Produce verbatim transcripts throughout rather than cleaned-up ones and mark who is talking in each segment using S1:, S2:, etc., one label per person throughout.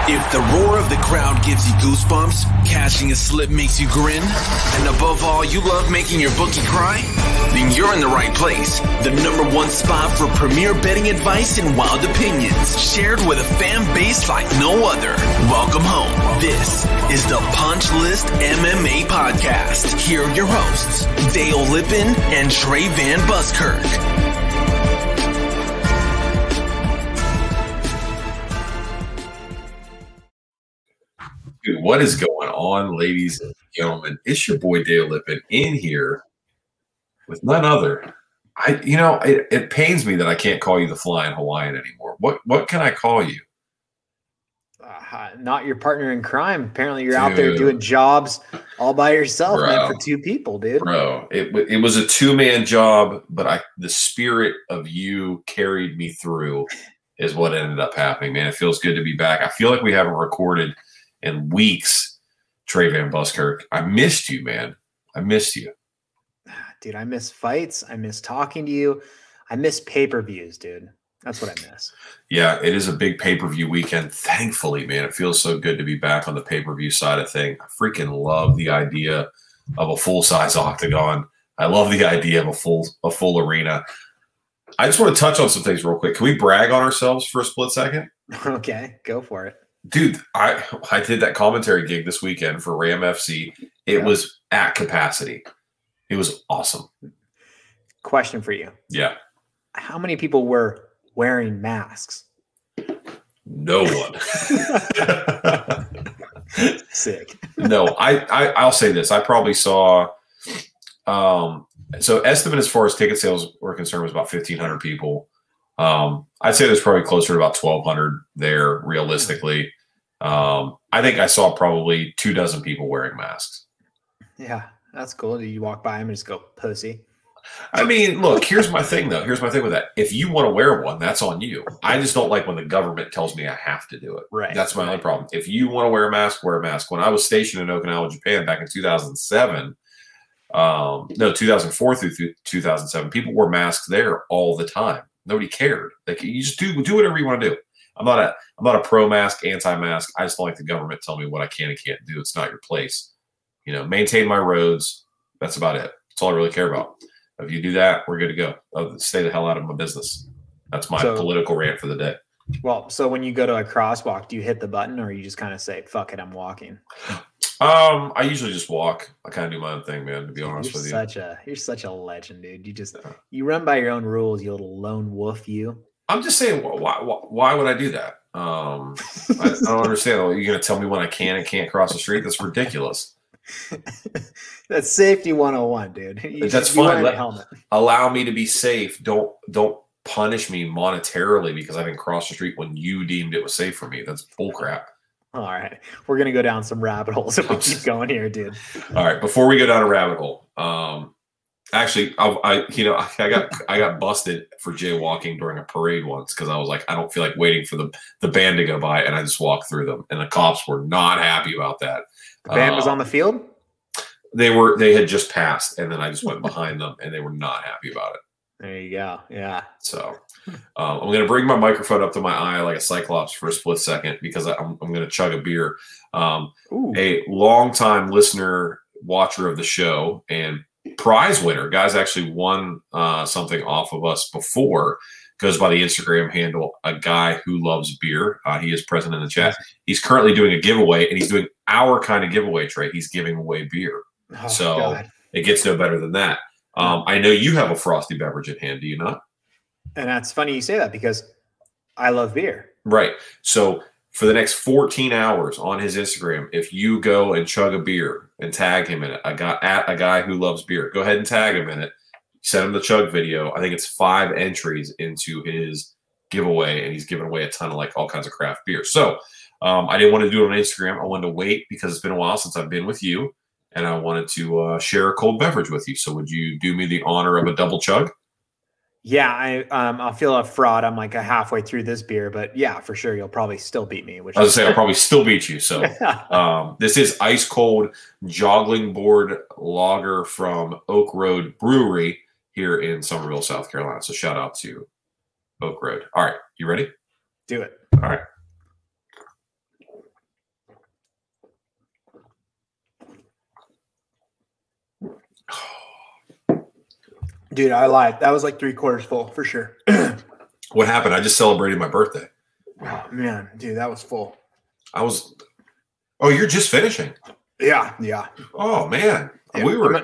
S1: If the roar of the crowd gives you goosebumps, catching a slip makes you grin, and above all, you love making your bookie cry, then you're in the right place. The number one spot for premier betting advice and wild opinions, shared with a fan base like no other. Welcome home. This is the Punch List M M A Podcast. Here are your hosts, Dale Lippin and Trey Van Buskirk.
S2: Dude, what is going on, ladies and gentlemen? It's your boy Dale Lippin in here with none other. I, you know, it, it pains me that I can't call you the Flying Hawaiian anymore. What, what can I call you?
S3: Uh, not your partner in crime. Apparently, you're dude. out there doing jobs all by yourself, bro, man, for two people, dude.
S2: Bro, it it was a two man job, but I the spirit of you carried me through. Is what ended up happening, man. It feels good to be back. I feel like we haven't recorded in weeks, Trey Van Buskirk. I missed you, man. I missed you.
S3: Dude, I miss fights. I miss talking to you. I miss pay-per-views, dude. That's what I miss.
S2: Yeah, it is a big pay-per-view weekend. Thankfully, man, it feels so good to be back on the pay-per-view side of things. I freaking love the idea of a full-size octagon. I love the idea of a full a full arena. I just want to touch on some things real quick. Can we brag on ourselves for a split second?
S3: Okay, go for it.
S2: Dude, I I did that commentary gig this weekend for Ram F C. It yeah. was at capacity. It was awesome.
S3: Question for you.
S2: Yeah.
S3: How many people were wearing masks?
S2: No one.
S3: Sick.
S2: No, I, I I'll say this. I probably saw um so estimate as far as ticket sales were concerned was about fifteen hundred people. Um, I'd say there's probably closer to about twelve hundred there realistically. Um, I think I saw probably two dozen people wearing masks.
S3: Yeah, that's cool. Do you walk by them and just go, pussy?
S2: I mean, look, here's my thing, though. Here's my thing with that. If you want to wear one, that's on you. I just don't like when the government tells me I have to do it.
S3: Right.
S2: That's my
S3: right.
S2: only problem. If you want to wear a mask, wear a mask. When I was stationed in Okinawa, Japan back in two thousand seven, um, no, two thousand four through two thousand seven, people wore masks there all the time. Nobody cared. Like, you just do do whatever you want to do. I'm not a I'm not a pro mask, anti mask. I just don't like the government telling me what I can and can't do. It's not your place. You know, maintain my roads. That's about it. That's all I really care about. If you do that, we're good to go. I'll stay the hell out of my business. That's my so, political rant for the day.
S3: Well, so when you go to a crosswalk, do you hit the button or you just kind of say, "Fuck it, I'm walking"?
S2: Um, I usually just walk. I kind of do my own thing, man, to be honest
S3: you're
S2: with
S3: such
S2: you.
S3: A, you're such a legend, dude. You just yeah. you run by your own rules, you little lone wolf, you.
S2: I'm just saying, why, why, why would I do that? Um, I, I don't understand. You're going to tell me when I can and can't cross the street? That's ridiculous.
S3: That's safety one oh one, dude. You
S2: That's fine. Let, helmet. Allow me to be safe. Don't don't punish me monetarily because I didn't cross the street when you deemed it was safe for me. That's bullcrap.
S3: All right. We're going to go down some rabbit holes if we keep going here, dude.
S2: All right. Before we go down a rabbit hole, um, actually, I, I you know, I got I got busted for jaywalking during a parade once because I was like, I don't feel like waiting for the, the band to go by, and I just walked through them. And the cops were not happy about that.
S3: The band um, was on the field?
S2: They were. They had just passed, and then I just went behind them, and they were not happy about it.
S3: There you go. Yeah.
S2: So um, I'm going to bring my microphone up to my eye like a cyclops for a split second because I'm, I'm going to chug a beer. Um, a longtime listener, watcher of the show, and prize winner, guys actually won uh, something off of us before. Goes by the Instagram handle, a guy who loves beer. Uh, he is present in the chat. He's currently doing a giveaway, and he's doing our kind of giveaway, Trey. He's giving away beer. Oh, so God. It gets no better than that. Um, I know you have a frosty beverage at hand, do you not?
S3: And that's funny you say that because I love beer.
S2: Right. So for the next fourteen hours on his Instagram, if you go and chug a beer and tag him in it, I got at a guy who loves beer, go ahead and tag him in it. Send him the chug video. I think it's five entries into his giveaway, and he's giving away a ton of like all kinds of craft beer. So um, I didn't want to do it on Instagram. I wanted to wait because it's been a while since I've been with you. And I wanted to uh, share a cold beverage with you. So would you do me the honor of a double chug?
S3: Yeah, I um, I'll feel a fraud. I'm like a halfway through this beer, but yeah, for sure, you'll probably still beat me. Which I
S2: was gonna say I'll probably still beat you. So um, this is ice cold joggling board lager from Oak Road Brewery here in Summerville, South Carolina. So shout out to Oak Road. All right, you ready?
S3: Do it.
S2: All right.
S3: Dude, I lied. That was like three quarters full for sure.
S2: What happened? I just celebrated my birthday.
S3: Oh, man, dude, that was full.
S2: I was. Oh, you're just finishing.
S3: Yeah, yeah.
S2: Oh man,
S3: yeah,
S2: we were.
S3: A,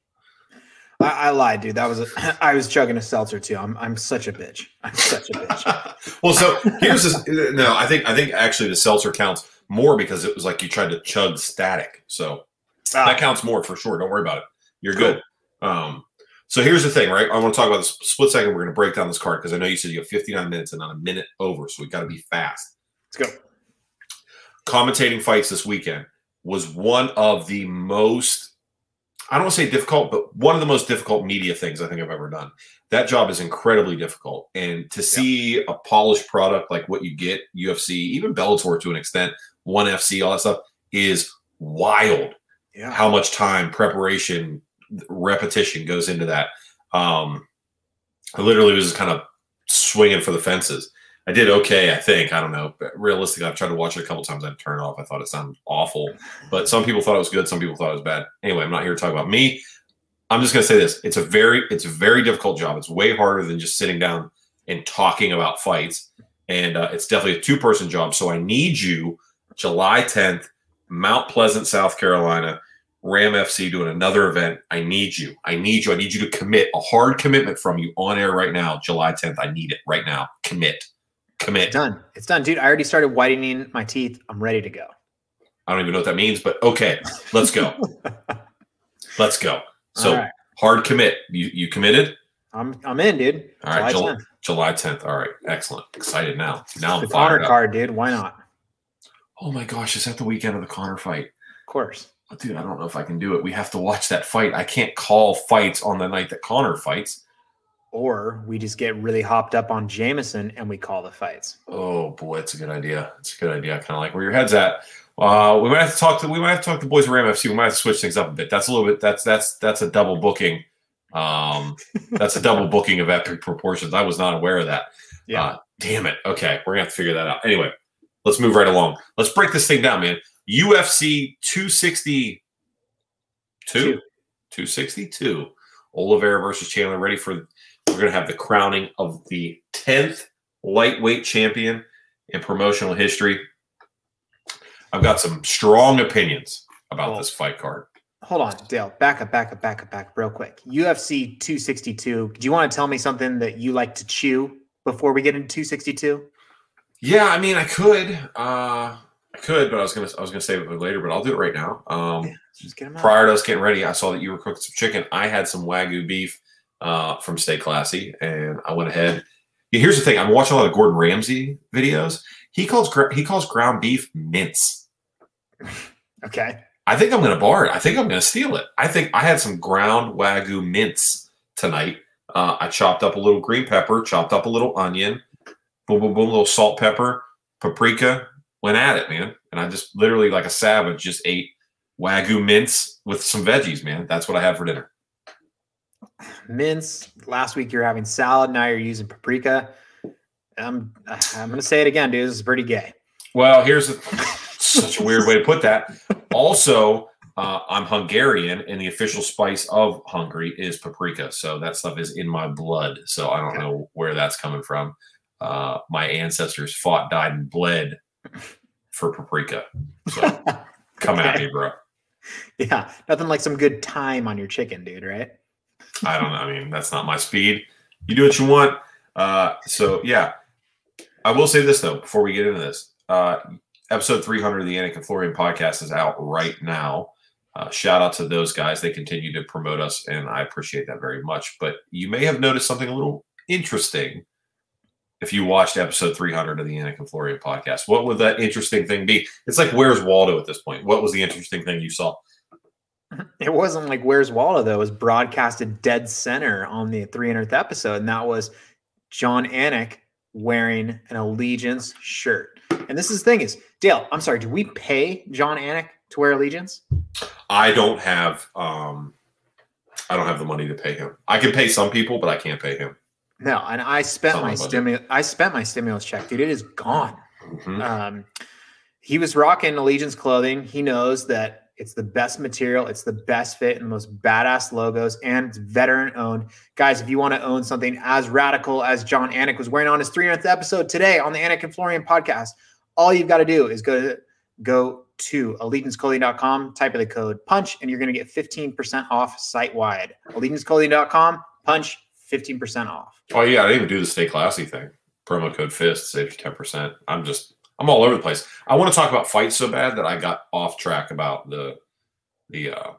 S3: I, I lied, dude. That was. A, I was chugging a seltzer too. I'm. I'm such a bitch. I'm such a bitch.
S2: Well, so here's this. No, I think. I think actually the seltzer counts more because it was like you tried to chug static. So ah. that counts more for sure. Don't worry about it. You're cool. Good. Um. So here's the thing, right? I want to talk about this split second. We're going to break down this card because I know you said you have fifty-nine minutes and not a minute over, so we got to be fast.
S3: Let's go.
S2: Commentating fights this weekend was one of the most, I don't want to say difficult, but one of the most difficult media things I think I've ever done. That job is incredibly difficult. And to see yeah. a polished product like what you get, U F C, even Bellator to an extent, ONE F C, all that stuff, is wild. Yeah. How much time, preparation, repetition goes into that. Um, I literally was kind of swinging for the fences. I did okay, I think. I don't know. But realistically, I've tried to watch it a couple times. I'd turn it off. I thought it sounded awful. But some people thought it was good. Some people thought it was bad. Anyway, I'm not here to talk about me. I'm just going to say this. It's a very, it's a very difficult job. It's way harder than just sitting down and talking about fights. And uh, it's definitely a two-person job. So I need you July tenth, Mount Pleasant, South Carolina, Ram F C doing another event. I need you. I need you. I need you to commit a hard commitment from you on air right now. July tenth. I need it right now. Commit. Commit.
S3: It's done. It's done, dude. I already started whitening my teeth. I'm ready to go.
S2: I don't even know what that means, but okay, let's go. Let's go. So right. Hard commit. You you committed?
S3: I'm I'm in, dude.
S2: All right, July tenth. July tenth. All right, excellent. Excited now. Now I'm
S3: the Conor card, dude. Why not?
S2: Oh my gosh, is that the weekend of the Conor fight?
S3: Of course.
S2: Dude, I don't know if I can do it. We have to watch that fight. I can't call fights on the night that Conor fights.
S3: Or we just get really hopped up on Jameson and we call the fights.
S2: Oh boy, it's a good idea. It's a good idea. I kind of like where your head's at. Uh, we might have to talk to we might have to talk to the boys at Ram F C. We might have to switch things up a bit. That's a little bit. That's that's that's a double booking. Um, that's a double booking of epic proportions. I was not aware of that.
S3: Yeah.
S2: Uh, damn it. Okay, we're gonna have to figure that out. Anyway, let's move right along. Let's break this thing down, man. U F C two sixty-two.
S3: Two.
S2: two sixty-two. Oliveira versus Chandler. Ready for. We're going to have the crowning of the tenth lightweight champion in promotional history. I've got some strong opinions about well, this fight card.
S3: Hold on, Dale. Back up, back up, back up, back up real quick. U F C two sixty-two. Do you want to tell me something that you like to chew before we get into two sixty-two?
S2: Yeah, I mean, I could. Uh, I could, but I was going to I was going to save it for later, but I'll do it right now. Um, yeah,
S3: just get 'em out.
S2: Prior to us getting ready, I saw that you were cooking some chicken. I had some Wagyu beef. Uh, from Stay Classy, and I went ahead. Yeah, here's the thing: I'm watching a lot of Gordon Ramsay videos. He calls he calls ground beef mince.
S3: Okay.
S2: I think I'm going to borrow it. I think I'm going to steal it. I think I had some ground Wagyu mince tonight. Uh, I chopped up a little green pepper, chopped up a little onion, boom, boom, boom, a little salt, pepper, paprika. Went at it, man. And I just literally, like a savage, just ate Wagyu mince with some veggies, man. That's what I had for dinner.
S3: Mince. Last week you're having salad. Now you're using paprika. I'm I'm gonna say it again, dude. This is pretty gay.
S2: Well, here's a, such a weird way to put that. Also, uh, I'm Hungarian, and the official spice of Hungary is paprika. So that stuff is in my blood. So I don't okay. know where that's coming from. Uh, my ancestors fought, died, and bled for paprika. So come okay. at me, bro.
S3: Yeah, nothing like some good thyme on your chicken, dude. Right?
S2: I don't know. I mean, that's not my speed. You do what you want. Uh, so, yeah. I will say this, though, before we get into this. Uh, episode three hundred of the Anik and Florian podcast is out right now. Uh, shout out to those guys. They continue to promote us, and I appreciate that very much. But you may have noticed something a little interesting if you watched episode three hundred of the Anik and Florian podcast. What would that interesting thing be? It's like, where's Waldo at this point? What was the interesting thing you saw?
S3: It wasn't like Where's Waldo, though. It was broadcasted dead center on the three hundredth episode, and that was Jon Anik wearing an Allegiance shirt. And this is the thing is, Dale, I'm sorry, do we pay Jon Anik to wear Allegiance?
S2: I don't have um, I don't have the money to pay him. I can pay some people, but I can't pay him.
S3: No, and I spent my stimulus. I spent my stimulus check, dude. It is gone.
S2: Mm-hmm.
S3: Um, he was rocking Allegiance clothing. He knows that It's the best material. It's the best fit and the most badass logos, and it's veteran owned. Guys, if you want to own something as radical as Jon Anik was wearing on his three hundredth episode today on the Anik and Florian podcast, all you've got to do is go to go to allegiance clothing dot com, type in the code punch, and you're going to get fifteen percent off site wide. allegiance clothing dot com, punch, fifteen percent off.
S2: Oh yeah, I didn't even do the Stay Classy thing. Promo code FIST saves you ten percent. I'm just I'm all over the place. I want to talk about fights so bad that I got off track about the the uh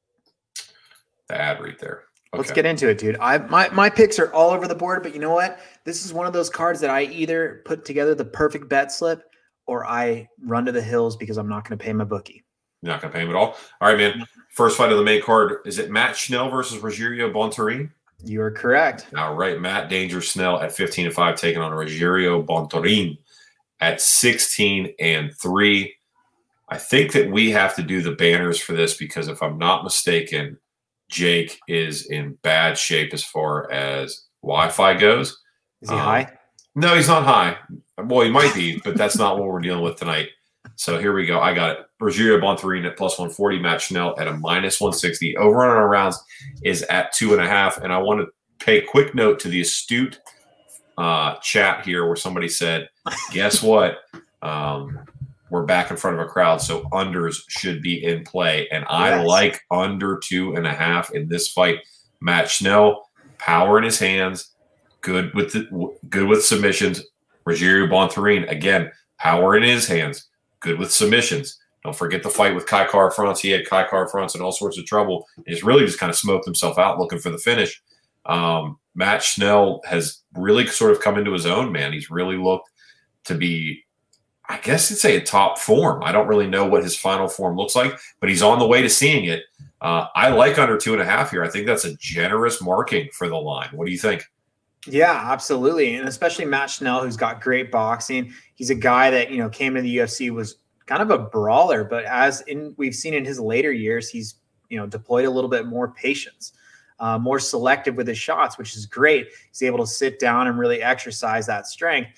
S2: the ad read there. Okay.
S3: Let's get into it, dude. I my my picks are all over the board, but you know what? This is one of those cards that I either put together the perfect bet slip or I run to the hills because I'm not going to pay my bookie.
S2: You're not going to pay him at all? All right, man. First fight of the main card. Is it Matt Schnell versus Rogerio Bontorin?
S3: You are correct.
S2: All right. Matt Danger Schnell at fifteen and five, taking on Rogerio Bontorin at sixteen and three. I think that we have to do the banners for this because if I'm not mistaken, Jake is in bad shape as far as Wi-Fi goes.
S3: Is he
S2: um,
S3: high?
S2: No, he's not high. Well, he might be, but that's not what we're dealing with tonight. So here we go. I got it. Rogerio Bontorin at plus one forty. Matt Schnell at a minus one sixty. Over on our rounds is at two and a half. And I want to pay quick note to the astute uh, chat here where somebody said, guess what? Um, we're back in front of a crowd, so unders should be in play. And I
S3: Yes.
S2: like under two and a half in this fight. Matt Schnell, power in his hands, good with the, good with submissions. Rogerio Bontorin, again, power in his hands, good with submissions. Don't forget the fight with Kai Kara-France. He had Kai Kara-France in all sorts of trouble. He's really just kind of smoked himself out looking for the finish. Um, Matt Schnell has really sort of come into his own, man. He's really looked to be, I guess you'd say, a top form. I don't really know what his final form looks like, but he's on the way to seeing it. Uh, I like under two and a half here. I think that's a generous marking for the line. What do you think?
S3: Yeah, absolutely. And especially Matt Schnell, who's got great boxing. He's a guy that, you know, came to the U F C, was kind of a brawler, but as in we've seen in his later years, he's, you know, deployed a little bit more patience, uh, more selective with his shots, which is great. He's able to sit down and really exercise that strength.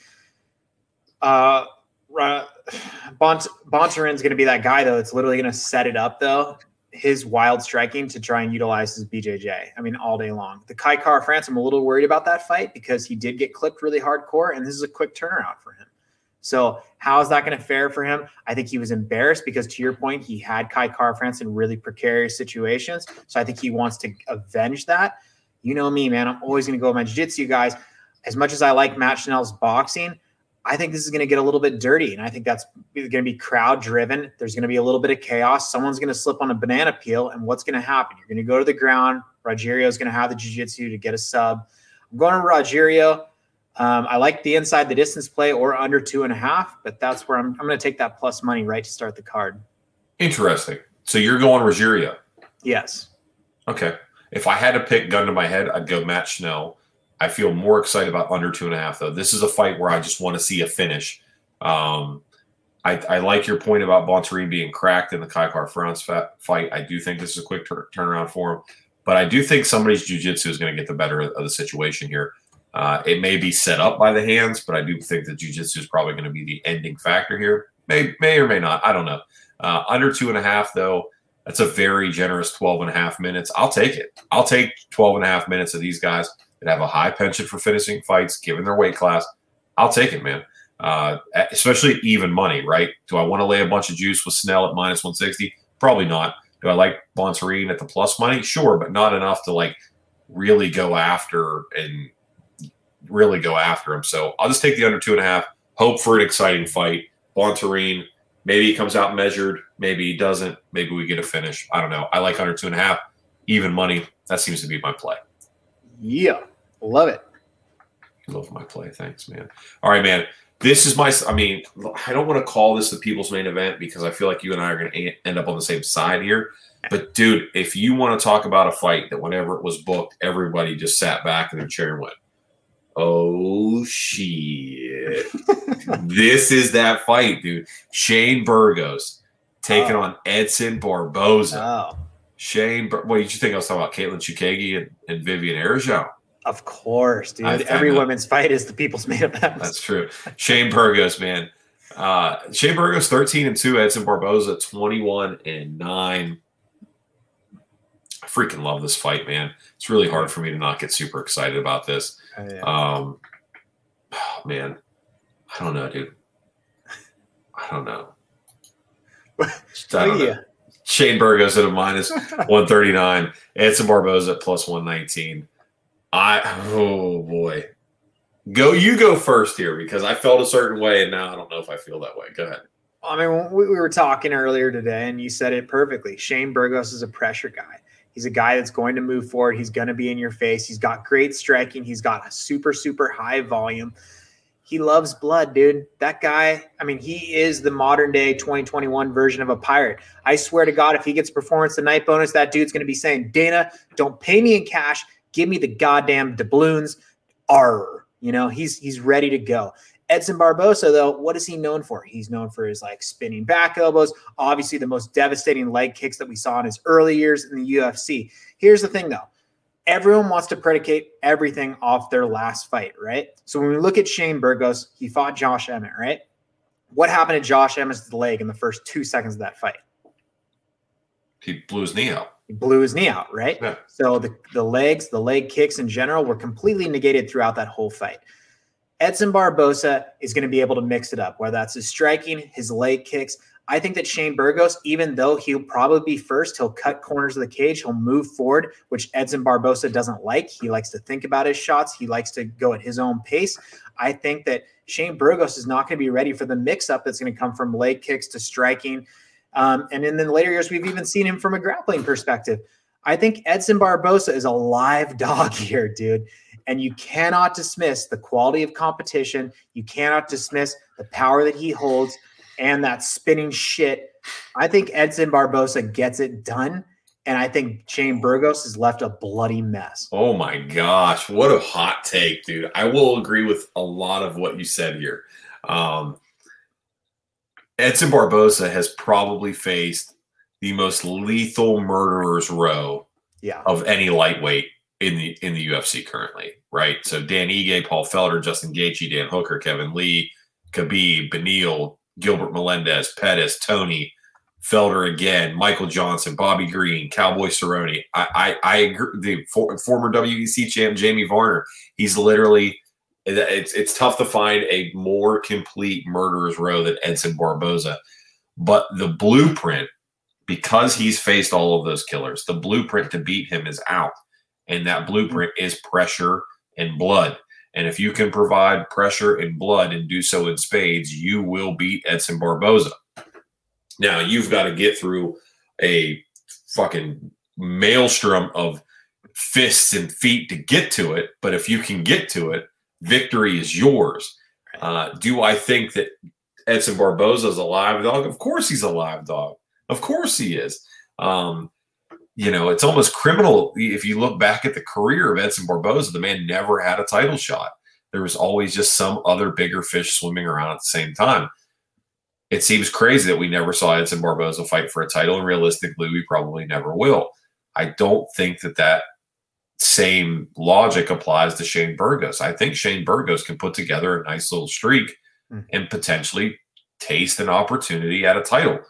S3: Uh, Bont- Bontorin's going to be that guy, though. It's literally going to set it up, though, his wild striking to try and utilize his B J J. I mean, all day long. The Kai Kara-France, I'm a little worried about that fight because he did get clipped really hardcore, and this is a quick turnaround for him. So how is that going to fare for him? I think he was embarrassed because, to your point, he had Kai Kara-France in really precarious situations. So I think he wants to avenge that. You know me, man. I'm always going to go with my jiu-jitsu guys. As much as I like Matt Schnell's boxing, I think this is going to get a little bit dirty, and I think that's going to be crowd-driven. There's going to be a little bit of chaos. Someone's going to slip on a banana peel, and what's going to happen? You're going to go to the ground. Rogerio is going to have the jiu-jitsu to get a sub. I'm going to Rogerio. Um, I like the inside the distance play or under two and a half, but that's where I'm, I'm going to take that plus money right to start the card.
S2: Interesting. So you're going Rogerio.
S3: Yes.
S2: Okay. If I had to pick gun to my head, I'd go Matt Schnell. I feel more excited about under two and a half, though. This is a fight where I just want to see a finish. Um, I, I like your point about Bontorin being cracked in the Kai Kara-France fight. I do think this is a quick tur- turnaround for him, but I do think somebody's jiu-jitsu is going to get the better of the situation here. Uh, it may be set up by the hands, but I do think that jiu-jitsu is probably going to be the ending factor here. May, may or may not. I don't know. Uh, under two and a half, though, that's a very generous twelve and a half minutes. I'll take it. I'll take twelve and a half minutes of these guys that have a high penchant for finishing fights, given their weight class. I'll take it, man. Uh, especially even money, right? Do I want to lay a bunch of juice with Schnell at minus one sixty? Probably not. Do I like Bontorin at the plus money? Sure, but not enough to like really go after and really go after him. So I'll just take the under two and a half, hope for an exciting fight. Bontorin, maybe he comes out measured, maybe he doesn't, maybe we get a finish. I don't know. I like under two and a half, even money. That seems to be my play.
S3: Yeah. Love it.
S2: Love my play. Thanks, man. All right, man. This is my, I mean, I don't want to call this the people's main event because I feel like you and I are going to end up on the same side here. But, dude, if you want to talk about a fight that whenever it was booked, everybody just sat back in their chair and went, oh, shit. This is that fight, dude. Shane Burgos taking oh. on Edson Barboza.
S3: Oh.
S2: Shane, what did you think I was talking about? Caitlin Chukagi and, and Vivian Araújo.
S3: Of course, dude.
S2: I,
S3: Every
S2: I
S3: women's fight is the people's main event.
S2: That's true. Shane Burgos, man. Uh, Shane Burgos thirteen and two, Edson Barboza twenty-one and nine. I freaking love this fight, man. It's really hard for me to not get super excited about this.
S3: Oh, yeah.
S2: Um, oh, man, I don't know, dude. I don't know. I don't
S3: yeah.
S2: know. Shane Burgos at a minus one thirty-nine. Edson Barboza at plus one nineteen. I oh boy. Go you go first here because I felt a certain way and now I don't know if I feel that way. Go ahead.
S3: I mean, we, we were talking earlier today and you said it perfectly. Shane Burgos is a pressure guy. He's a guy that's going to move forward. He's going to be in your face. He's got great striking. He's got a super, super high volume. He loves blood, dude. That guy, I mean, he is the modern day twenty twenty-one version of a pirate. I swear to God, if he gets performance the night bonus, that dude's going to be saying, Dana, don't pay me in cash. Give me the goddamn doubloons. Arr. You know, he's he's ready to go. Edson Barboza, though, what is he known for? He's known for his like spinning back elbows, obviously the most devastating leg kicks that we saw in his early years in the U F C. Here's the thing, though. Everyone wants to predicate everything off their last fight, right? So when we look at Shane Burgos, he fought Josh Emmett, right? What happened to Josh Emmett's leg in the first two seconds of that fight?
S2: He blew his knee out.
S3: He blew his knee out, right?
S2: Yeah.
S3: So the, the legs, the leg kicks in general were completely negated throughout that whole fight. Edson Barboza is going to be able to mix it up, whether that's his striking, his leg kicks. I think that Shane Burgos, even though he'll probably be first, he'll cut corners of the cage. He'll move forward, which Edson Barboza doesn't like. He likes to think about his shots. He likes to go at his own pace. I think that Shane Burgos is not going to be ready for the mix-up that's going to come from leg kicks to striking. Um, and in the later years, we've even seen him from a grappling perspective. I think Edson Barboza is a live dog here, dude. And you cannot dismiss the quality of competition. You cannot dismiss the power that he holds and that spinning shit. I think Edson Barboza gets it done. And I think Shane Burgos is left a bloody mess.
S2: Oh my gosh. What a hot take, dude. I will agree with a lot of what you said here. Um, Edson Barboza has probably faced the most lethal murderer's row
S3: yeah.
S2: of any lightweight in the in the U F C currently, right? So Dan Ige, Paul Felder, Justin Gaethje, Dan Hooker, Kevin Lee, Khabib, Beneil, Gilbert Melendez, Pettis, Tony, Felder again, Michael Johnson, Bobby Green, Cowboy Cerrone. I I, I agree. The for, former W B C champ Jamie Varner. He's literally it's it's tough to find a more complete murderer's row than Edson Barboza. But the blueprint, because he's faced all of those killers, the blueprint to beat him is out. And that blueprint is pressure and blood. And if you can provide pressure and blood and do so in spades, you will beat Edson Barboza. Now, you've got to get through a fucking maelstrom of fists and feet to get to it. But if you can get to it, victory is yours. Uh, do I think that Edson Barboza is a live dog? Of course he's a live dog. Of course he is. Um, You know, it's almost criminal if you look back at the career of Edson Barboza. The man never had a title shot. There was always just some other bigger fish swimming around at the same time. It seems crazy that we never saw Edson Barboza fight for a title, and realistically, we probably never will. I don't think that that same logic applies to Shane Burgos. I think Shane Burgos can put together a nice little streak mm. and potentially taste an opportunity at a title.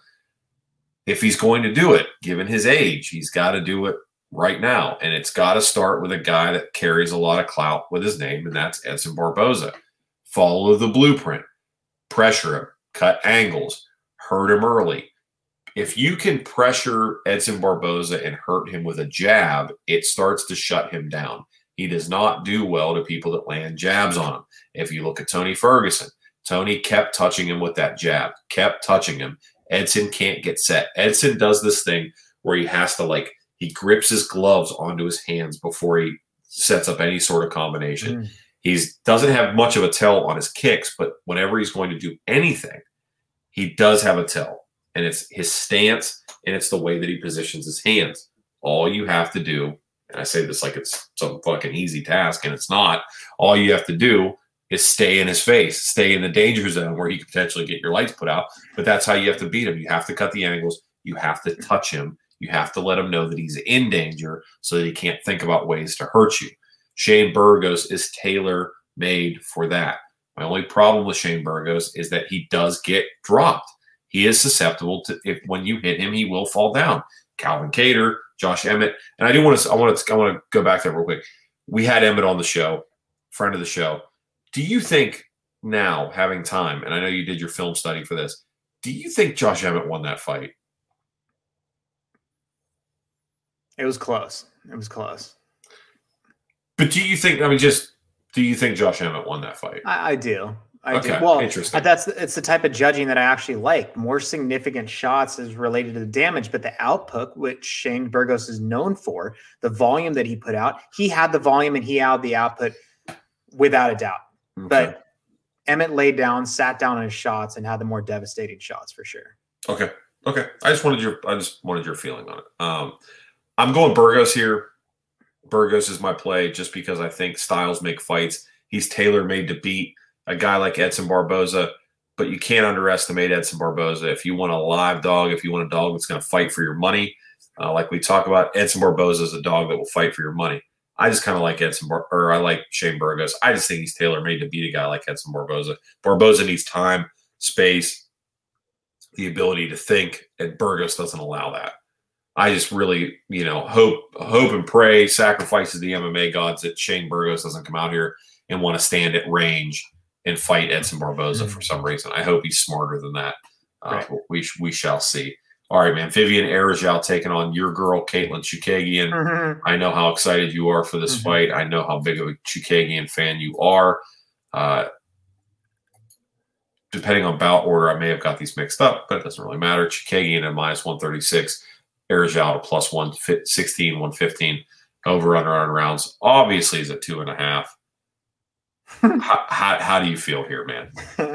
S2: If he's going to do it, given his age, he's got to do it right now. And it's got to start with a guy that carries a lot of clout with his name, and that's Edson Barboza. Follow the blueprint. Pressure him. Cut angles. Hurt him early. If you can pressure Edson Barboza and hurt him with a jab, it starts to shut him down. He does not do well to people that land jabs on him. If you look at Tony Ferguson, Tony kept touching him with that jab, kept touching him. Edson can't get set. Edson does this thing where he has to, like, he grips his gloves onto his hands before he sets up any sort of combination. Mm. He doesn't have much of a tell on his kicks, but whenever he's going to do anything, he does have a tell. And it's his stance, and it's the way that he positions his hands. All you have to do, and I say this like it's some fucking easy task, and it's not, all you have to do is stay in his face, stay in the danger zone where he could potentially get your lights put out. But that's how you have to beat him. You have to cut the angles. You have to touch him. You have to let him know that he's in danger so that he can't think about ways to hurt you. Shane Burgos is tailor-made for that. My only problem with Shane Burgos is that he does get dropped. He is susceptible to, if when you hit him, he will fall down. Calvin Kattar, Josh Emmett, and I do want to. I want to. I want to go back there real quick. We had Emmett on the show, friend of the show. Do you think now, having time, and I know you did your film study for this, do you think Josh Emmett won that fight?
S3: It was close. It was close.
S2: But do you think? I mean, just do you think Josh Emmett won that fight?
S3: I, I do. I
S2: okay,
S3: do. Well,
S2: interesting.
S3: That's it's the type of judging that I actually like. More significant shots is related to the damage, but the output, which Shane Burgos is known for, the volume that he put out, he had the volume and he had the output without a doubt. Okay. But Emmett laid down, sat down on his shots, and had the more devastating shots for sure.
S2: Okay, okay. I just wanted your I just wanted your feeling on it. Um, I'm going Burgos here. Burgos is my play just because I think styles make fights. He's tailor-made to beat a guy like Edson Barboza, but you can't underestimate Edson Barboza. If you want a live dog, if you want a dog that's going to fight for your money, uh, like we talk about, Edson Barboza is a dog that will fight for your money. I just kind of like Edson Bar- or I like Shane Burgos. I just think he's tailor-made to beat a guy like Edson Barboza. Barboza needs time, space, the ability to think, and Burgos doesn't allow that. I just really, you know, hope hope and pray, sacrifices the M M A gods that Shane Burgos doesn't come out here and want to stand at range and fight Edson Barboza mm-hmm. for some reason. I hope he's smarter than that. Uh, right. We we shall see. All right, man. Vivian Arajal taking on your girl, Katlyn Chookagian. Mm-hmm. I know how excited you are for this mm-hmm. fight. I know how big of a Chookagian fan you are. Uh, depending on bout order, I may have got these mixed up, but it doesn't really matter. Chookagian at minus one thirty-six. Arajal to plus one sixteen, one fifteen. Over under on rounds. Obviously, is at two and a half. how, how, how do you feel here, man?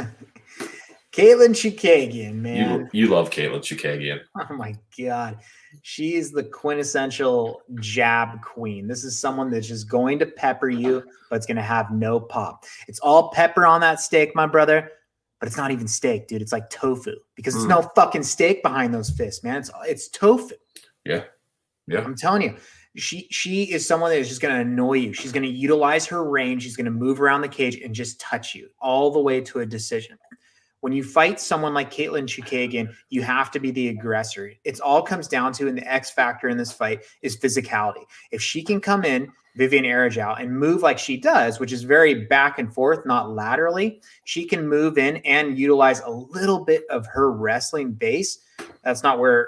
S3: Katlyn Chookagian, man.
S2: You, you love Katlyn Chookagian.
S3: Oh, my God. She is the quintessential jab queen. This is someone that's just going to pepper you, but it's going to have no pop. It's all pepper on that steak, my brother, but it's not even steak, dude. It's like tofu because there's mm. no fucking steak behind those fists, man. It's it's tofu.
S2: Yeah. Yeah.
S3: I'm telling you. She she is someone that is just going to annoy you. She's going to utilize her range. She's going to move around the cage and just touch you all the way to a decision. When you fight someone like Katlyn Chookagian, you have to be the aggressor. It all comes down to, and the X factor in this fight is physicality. If she can come in, Vivian Arajal, and move like she does, which is very back and forth, not laterally, she can move in and utilize a little bit of her wrestling base. That's not where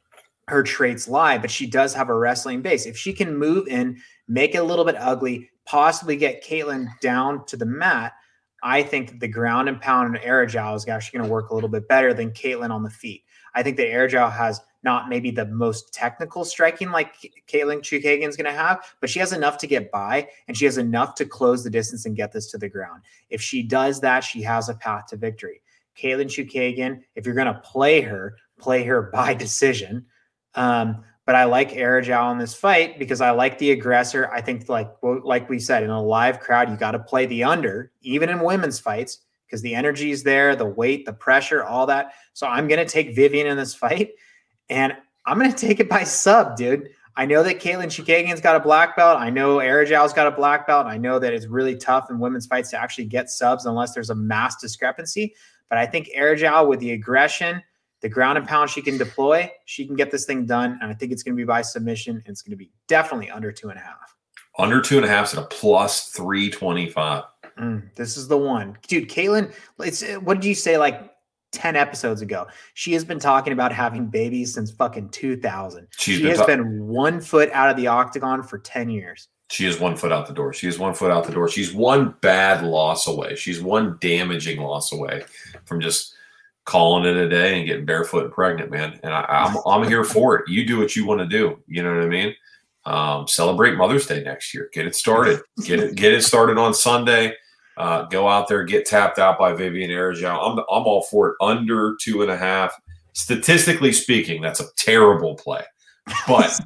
S3: her traits lie, but she does have a wrestling base. If she can move in, make it a little bit ugly, possibly get Katlyn down to the mat, I think that the ground and pound of Arajal is actually going to work a little bit better than Katlyn on the feet. I think that Arajal has not maybe the most technical striking like Katlyn Chookagian is going to have, but she has enough to get by, and she has enough to close the distance and get this to the ground. If she does that, she has a path to victory. Katlyn Chookagian, if you're going to play her, play her by decision. Um, but I like Arajal in this fight because I like the aggressor. I think, like like we said, in a live crowd, you got to play the under, even in women's fights, because the energy is there, the weight, the pressure, all that. So I'm going to take Vivian in this fight, and I'm going to take it by sub, dude. I know that Katlyn Chookagian's got a black belt. I know Arajal's got a black belt. I know that it's really tough in women's fights to actually get subs unless there's a mass discrepancy. But I think Arajal, with the aggression, the ground and pound she can deploy, she can get this thing done. And I think it's going to be by submission. And it's going to be definitely under two and a half.
S2: Under two and a half is at a plus three twenty-five.
S3: Mm, this is the one. Dude, Katlyn, it's, what did you say like ten episodes ago? She has been talking about having babies since fucking two thousand. She's she been has ta- been one foot out of the octagon for ten years.
S2: She is one foot out the door. She is one foot out the door. She's one bad loss away. She's one damaging loss away from just calling it a day and getting barefoot and pregnant, man. And I, I'm I'm here for it. You do what you want to do. You know what I mean? Um, celebrate Mother's Day next year. Get it started. Get it get it started on Sunday. Uh, go out there, get tapped out by Vivian Arajal. I'm I'm all for it. Under two and a half. Statistically speaking, that's a terrible play. But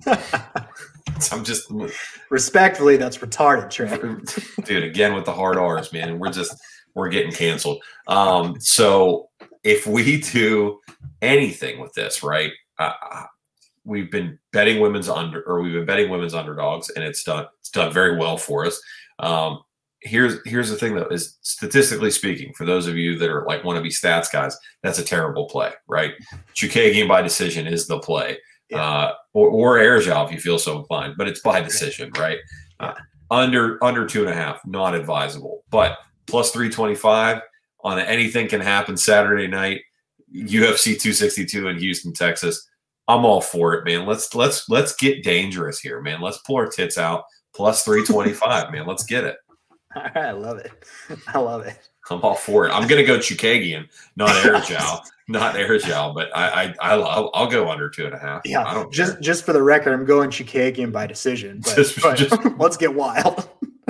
S2: I'm just
S3: respectfully, that's retarded, Trey.
S2: Dude, again with the hard R's, man. We're just we're getting canceled. Um, so if we do anything with this, right? Uh, we've been betting women's under, or we've been betting women's underdogs, and it's done. It's done very well for us. Um, here's here's the thing though, is statistically speaking, for those of you that are like want to be stats guys, that's a terrible play, right? Chookagian by decision is the play. Yeah. Uh, or, or Airjal if you feel so inclined, but it's by decision, right? Yeah. Uh, under under two and a half, not advisable. But plus three twenty-five on a anything can happen Saturday night, U F C two sixty-two in Houston, Texas. I'm all for it, man. Let's let's let's get dangerous here, man. Let's pull our tits out. Plus three twenty-five, man. Let's get it.
S3: All right, I love it. I love it.
S2: I'm all for it. I'm gonna go Chookagian, not Airjal, not Airjal, but I, I, I, I'll, I'll go under two and a half.
S3: Yeah,
S2: I don't
S3: just,
S2: care.
S3: just for the record, I'm going Chookagian by decision. But,
S2: just,
S3: but
S2: just,
S3: let's get wild.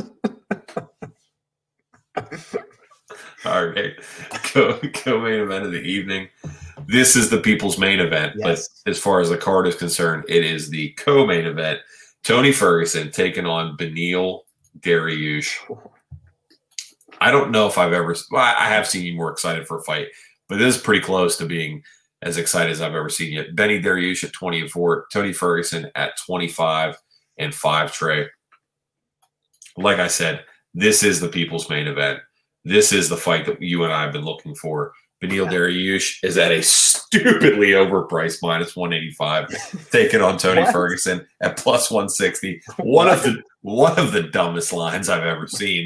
S2: All right, go, go main event of the evening. This is the people's main event, yes. But as far as the card is concerned, it is the co-main event. Tony Ferguson taking on Beneil Dariush. I don't know if I've ever well, – I have seen you more excited for a fight, but this is pretty close to being as excited as I've ever seen you. Benny Dariush at twenty and four, Tony Ferguson at twenty-five and five, Trey. Like I said, this is the people's main event. This is the fight that you and I have been looking for. Beneil Dariush is at a stupidly overpriced minus one eighty-five, taking on Tony what? Ferguson at plus one sixty. One what? of the one of the dumbest lines I've ever seen.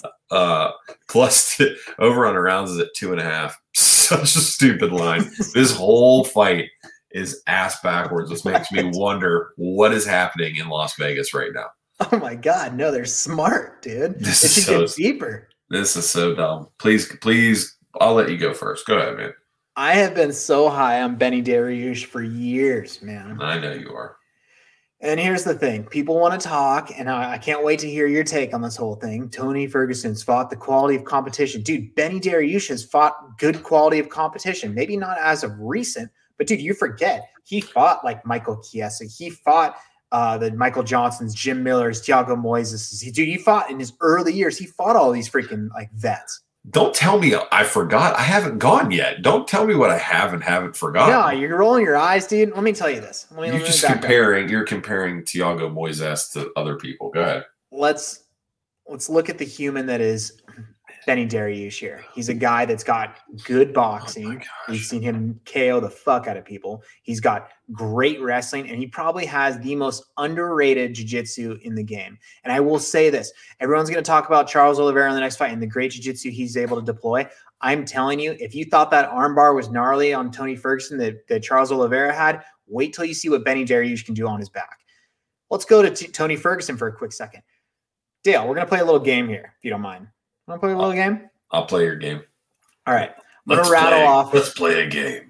S2: Uh, plus t- over on rounds is at two and a half. Such a stupid line. This whole fight is ass backwards, which makes me wonder what is happening in Las Vegas right now.
S3: Oh my God, no, they're smart, dude.
S2: This
S3: it
S2: is
S3: should
S2: so,
S3: get deeper.
S2: This is so dumb. Please, please. I'll let you go first. Go ahead, man.
S3: I have been so high on Benny Dariush for years, man.
S2: I know you are.
S3: And here's the thing. People want to talk, and I, I can't wait to hear your take on this whole thing. Tony Ferguson's fought the quality of competition. Dude, Benny Dariush has fought good quality of competition. Maybe not as of recent, but dude, you forget. He fought like Michael Chiesa. He fought uh, the Michael Johnsons, Jim Millers, Thiago Moises. He, dude, he fought in his early years. He fought all these freaking like vets.
S2: Don't tell me I forgot. I haven't gone yet. Don't tell me what I have and haven't forgotten.
S3: No, you're rolling your eyes, dude. Let me tell you this. Let me,
S2: you're
S3: let
S2: just comparing. Up. You're comparing Thiago Moises to other people. Go ahead.
S3: Let's let's look at the human that is Benny Dariush here. He's a guy that's got good boxing. Oh We've seen him K O the fuck out of people. He's got great wrestling, and he probably has the most underrated jiu-jitsu in the game. And I will say this. Everyone's going to talk about Charles Oliveira in the next fight and the great jiu-jitsu he's able to deploy. I'm telling you, if you thought that armbar was gnarly on Tony Ferguson that, that Charles Oliveira had, wait till you see what Benny Dariush can do on his back. Let's go to t- Tony Ferguson for a quick second. Dale, we're going to play a little game here, if you don't mind. Want to play a little
S2: I'll,
S3: game?
S2: I'll play your game.
S3: All right. I'm going to rattle
S2: play,
S3: off.
S2: Let's play a game.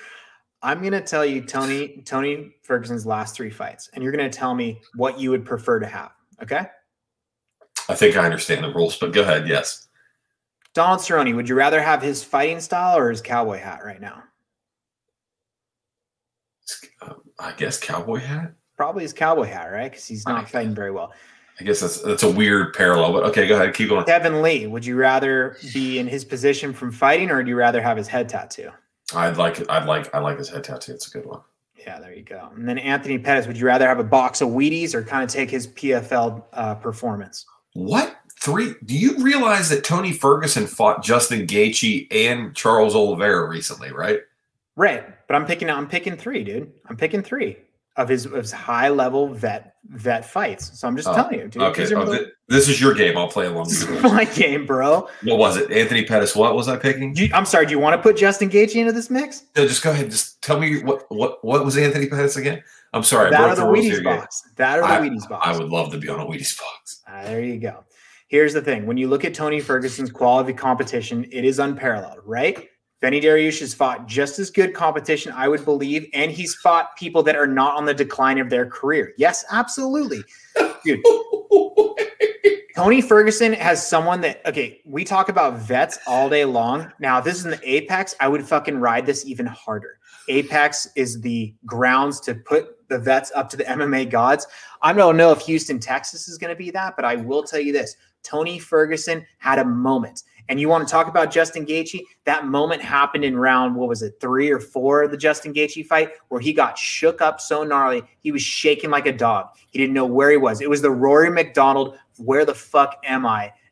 S3: I'm going to tell you Tony Tony Ferguson's last three fights, and you're going to tell me what you would prefer to have. Okay?
S2: I think I understand the rules, but go ahead. Yes.
S3: Donald Cerrone, would you rather have his fighting style or his cowboy hat right now?
S2: Um, I guess cowboy hat?
S3: Probably his cowboy hat, right? Because he's not fighting very well.
S2: I guess that's that's a weird parallel, but okay, go ahead, keep going.
S3: Kevin Lee, would you rather be in his position from fighting, or would you rather have his head tattoo?
S2: I'd like, I'd like, I like his head tattoo. It's a good one.
S3: Yeah, there you go. And then Anthony Pettis, would you rather have a box of Wheaties or kind of take his P F L uh, performance?
S2: What three? Do you realize that Tony Ferguson fought Justin Gaethje and Charles Oliveira recently, right?
S3: Right, but I'm picking. I'm picking three, dude. I'm picking three of his, of his high level vet vet fights. So I'm just oh, telling you, dude.
S2: Okay, oh, th- this is your game. I'll play along.
S3: This is my game, bro.
S2: What was it? Anthony Pettis. What was I picking?
S3: You, I'm sorry. Do you want to put Justin Gaethje into this mix?
S2: No, just go ahead. Just tell me what what what was Anthony Pettis again? I'm sorry.
S3: That
S2: I
S3: or the Wheaties box. Game. That or the
S2: I,
S3: Wheaties box.
S2: I would love to be on a Wheaties box.
S3: Uh, there you go. Here's the thing. When you look at Tony Ferguson's quality of competition, it is unparalleled, right? Benny Dariush has fought just as good competition, I would believe, and he's fought people that are not on the decline of their career. Yes, absolutely. Dude. Tony Ferguson has someone that, okay, we talk about vets all day long. Now, if this is in the Apex, I would fucking ride this even harder. Apex is the grounds to put the vets up to the M M A gods. I don't know if Houston, Texas is going to be that, but I will tell you this. Tony Ferguson had a moment. And you want to talk about Justin Gaethje? That moment happened in round, what was it, three or four of the Justin Gaethje fight, where he got shook up so gnarly, he was shaking like a dog. He didn't know where he was. It was the Rory McDonald, where the fuck am I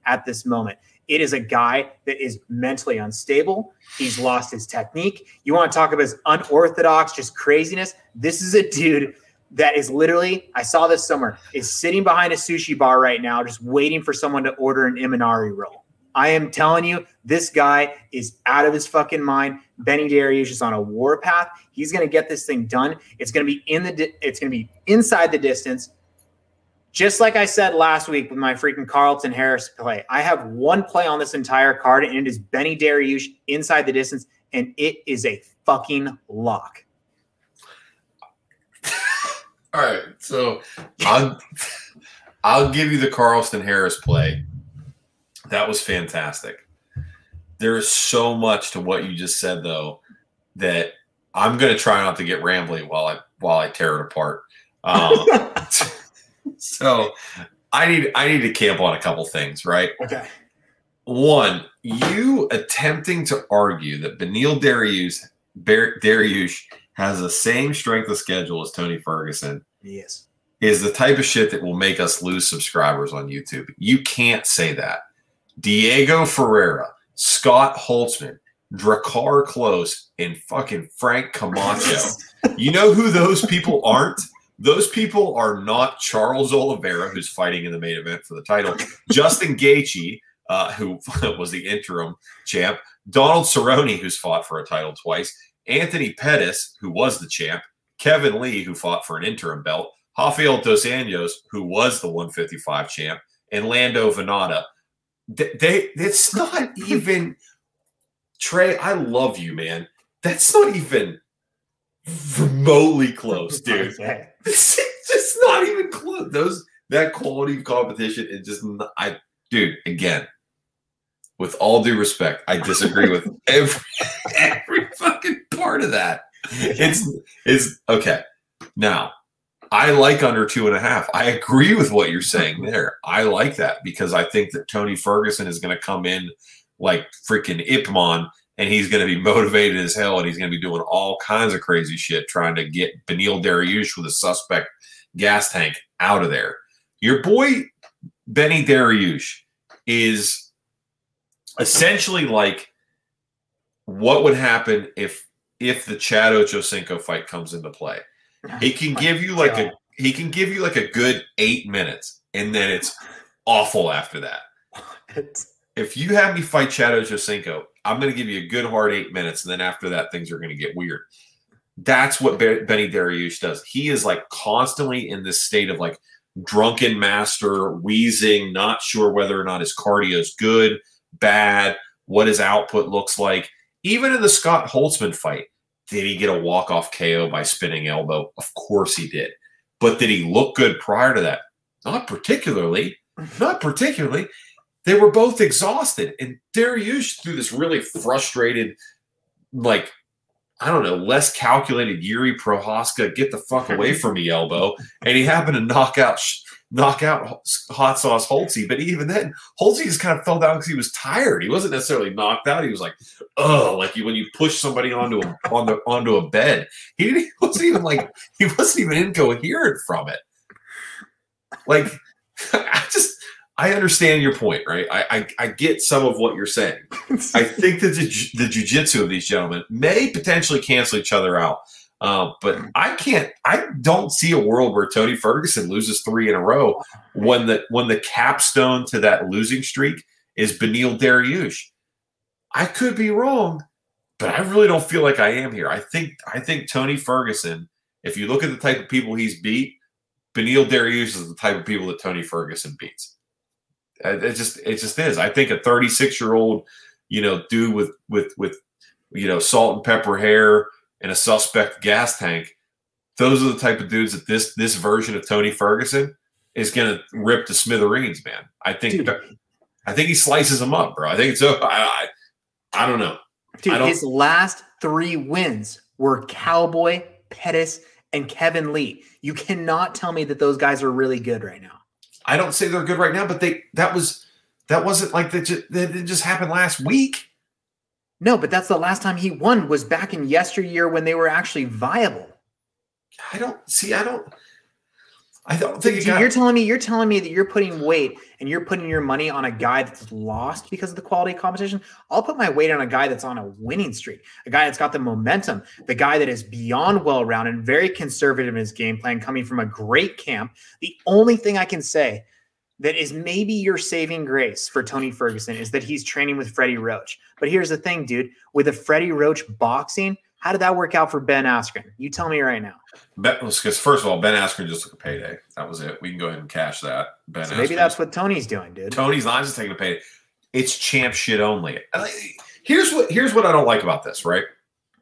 S3: at this moment. It is a guy that is mentally unstable. He's lost his technique. You want to talk about his unorthodox, just craziness? This is a dude that is literally, I saw this somewhere, is sitting behind a sushi bar right now, just waiting for someone to order an Imanari roll. I am telling you, this guy is out of his fucking mind. Benny Dariush is on a warpath. He's going to get this thing done. It's going to be in the, di- it's going to be inside the distance. Just like I said last week with my freaking Carlton Harris play, I have one play on this entire card, and it is Benny Dariush inside the distance, and it is a fucking lock.
S2: All right, so I'll, I'll give you the Carlton Harris play. That was fantastic. There is so much to what you just said, though, that I'm going to try not to get rambly while I while I tear it apart. Um, so I need I need to camp on a couple things, right?
S3: Okay.
S2: One, you attempting to argue that Beneil Dariush, Dariush has the same strength of schedule as Tony Ferguson.
S3: Yes.
S2: Is the type of shit that will make us lose subscribers on YouTube. You can't say that. Diego Ferreira, Scott Holtzman, Drakkar Klose, and fucking Frank Camacho. You know who those people aren't? Those people are not Charles Oliveira, who's fighting in the main event for the title, Justin Gaethje, uh, who was the interim champ, Donald Cerrone, who's fought for a title twice, Anthony Pettis, who was the champ, Kevin Lee, who fought for an interim belt, Rafael Dos Anjos, who was the one fifty-five champ, and Lando Venata. They, they it's not even Trey. I love you, man. That's not even remotely close, dude. It's just not even close. Those that quality of competition is just not, I, dude. Again, with all due respect, I disagree with every every fucking part of that. It's is okay. Now, I like under two and a half. I agree with what you're saying there. I like that because I think that Tony Ferguson is going to come in like freaking Ip Man, and he's going to be motivated as hell, and he's going to be doing all kinds of crazy shit trying to get Beneil Dariush with a suspect gas tank out of there. Your boy Benny Dariush is essentially like what would happen if if the Chad Ochocinco fight comes into play. He can give you like a he can give you like a good eight minutes, and then it's awful after that. If you have me fight Chad Ochocinco, I'm going to give you a good hard eight minutes, and then after that, things are going to get weird. That's what Benny Dariush does. He is like constantly in this state of like drunken master, wheezing, not sure whether or not his cardio is good, bad, what his output looks like. Even in the Scott Holtzman fight, did he get a walk-off K O by spinning elbow? Of course he did. But did he look good prior to that? Not particularly. Not particularly. They were both exhausted. And Dariush, through this really frustrated, like, I don't know, less calculated Yuri Prohaska, get the fuck away from me elbow. And he happened to knock out knock out Hot Sauce Holtzy. But even then, Holtzy just kind of fell down because he was tired. He wasn't necessarily knocked out. He was like, oh, like you, when you push somebody onto a on the onto a bed. He, didn't, he wasn't even like he wasn't even incoherent from it. Like I just I understand your point, right? I I, I get some of what you're saying. I think that the, the jiu-jitsu of these gentlemen may potentially cancel each other out. Uh, but I can't. I don't see a world where Tony Ferguson loses three in a row when the when the capstone to that losing streak is Beneil Dariush. I could be wrong, but I really don't feel like I am here. I think I think Tony Ferguson. If you look at the type of people he's beat, Beneil Dariush is the type of people that Tony Ferguson beats. It just it just is. I think a thirty-six year old, you know, dude with with with you know salt and pepper hair and a suspect gas tank, those are the type of dudes that this this version of Tony Ferguson is going to rip to smithereens, man. I think Dude. I think he slices them up, bro. I think it's I I, I don't know.
S3: Dude,
S2: I don't,
S3: his last three wins were Cowboy, Pettis, and Kevin Lee. You cannot tell me that those guys are really good right now.
S2: I don't say they're good right now, but they that was that wasn't like that. Just, that didn't just happen last week.
S3: No, but that's the last time he won was back in yesteryear when they were actually viable.
S2: I don't see. I don't. I don't think
S3: Dude,
S2: got,
S3: you're telling me you're telling me that you're putting weight and you're putting your money on a guy that's lost because of the quality of competition. I'll put my weight on a guy that's on a winning streak, a guy that's got the momentum, the guy that is beyond well-rounded and very conservative in his game plan, coming from a great camp. The only thing I can say that is maybe your saving grace for Tony Ferguson is that he's training with Freddie Roach. But here's the thing, dude, with a Freddie Roach boxing, how did that work out for Ben Askren? You tell me right now.
S2: Because first of all, Ben Askren just took a payday. That was it. We can go ahead and cash that. Ben
S3: so maybe
S2: Askren.
S3: That's what Tony's doing, dude.
S2: Tony's not just taking a payday. It's champ shit only. Here's what here's what I don't like about this, right?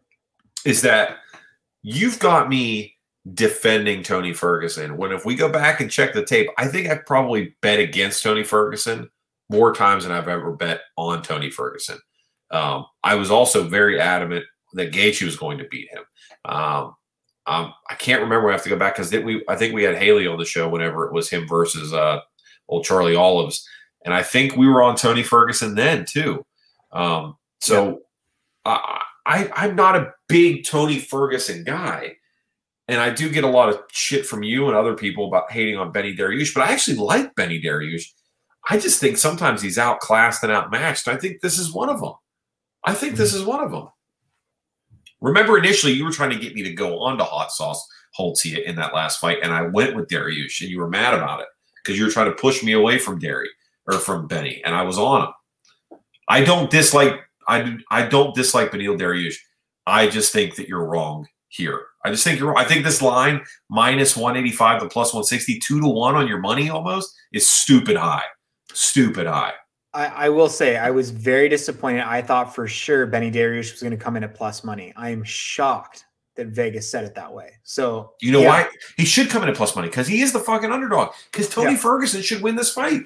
S2: Is that you've got me defending Tony Ferguson when if we go back and check the tape, I think I've probably bet against Tony Ferguson more times than I've ever bet on Tony Ferguson. Um, I was also very adamant that Gaethje was going to beat him. Um, um, I can't remember. I have to go back because we I think we had Haley on the show whenever it was him versus uh, old Charlie Olives, and I think we were on Tony Ferguson then too. Um, so yeah. I, I I'm not a big Tony Ferguson guy. And I do get a lot of shit from you and other people about hating on Benny Dariush, but I actually like Benny Dariush. I just think sometimes he's outclassed and outmatched. I think this is one of them. I think this is one of them. Remember, initially, you were trying to get me to go on to Hot Sauce Holtzia in that last fight, and I went with Dariush, and you were mad about it because you were trying to push me away from Derry or from Benny, and I was on him. I don't dislike I, I don't dislike Beneil Dariush. I just think that you're wrong here. I just think you're wrong. I think this line, minus one eighty-five to plus one sixty, two to one on your money almost, is stupid high. Stupid high.
S3: I, I will say I was very disappointed. I thought for sure Benny Dariush was going to come in at plus money. I am shocked that Vegas said it that way. So
S2: you know
S3: yeah.
S2: why? He should come in at plus money because he is the fucking underdog. Because Tony yeah. Ferguson should win this fight.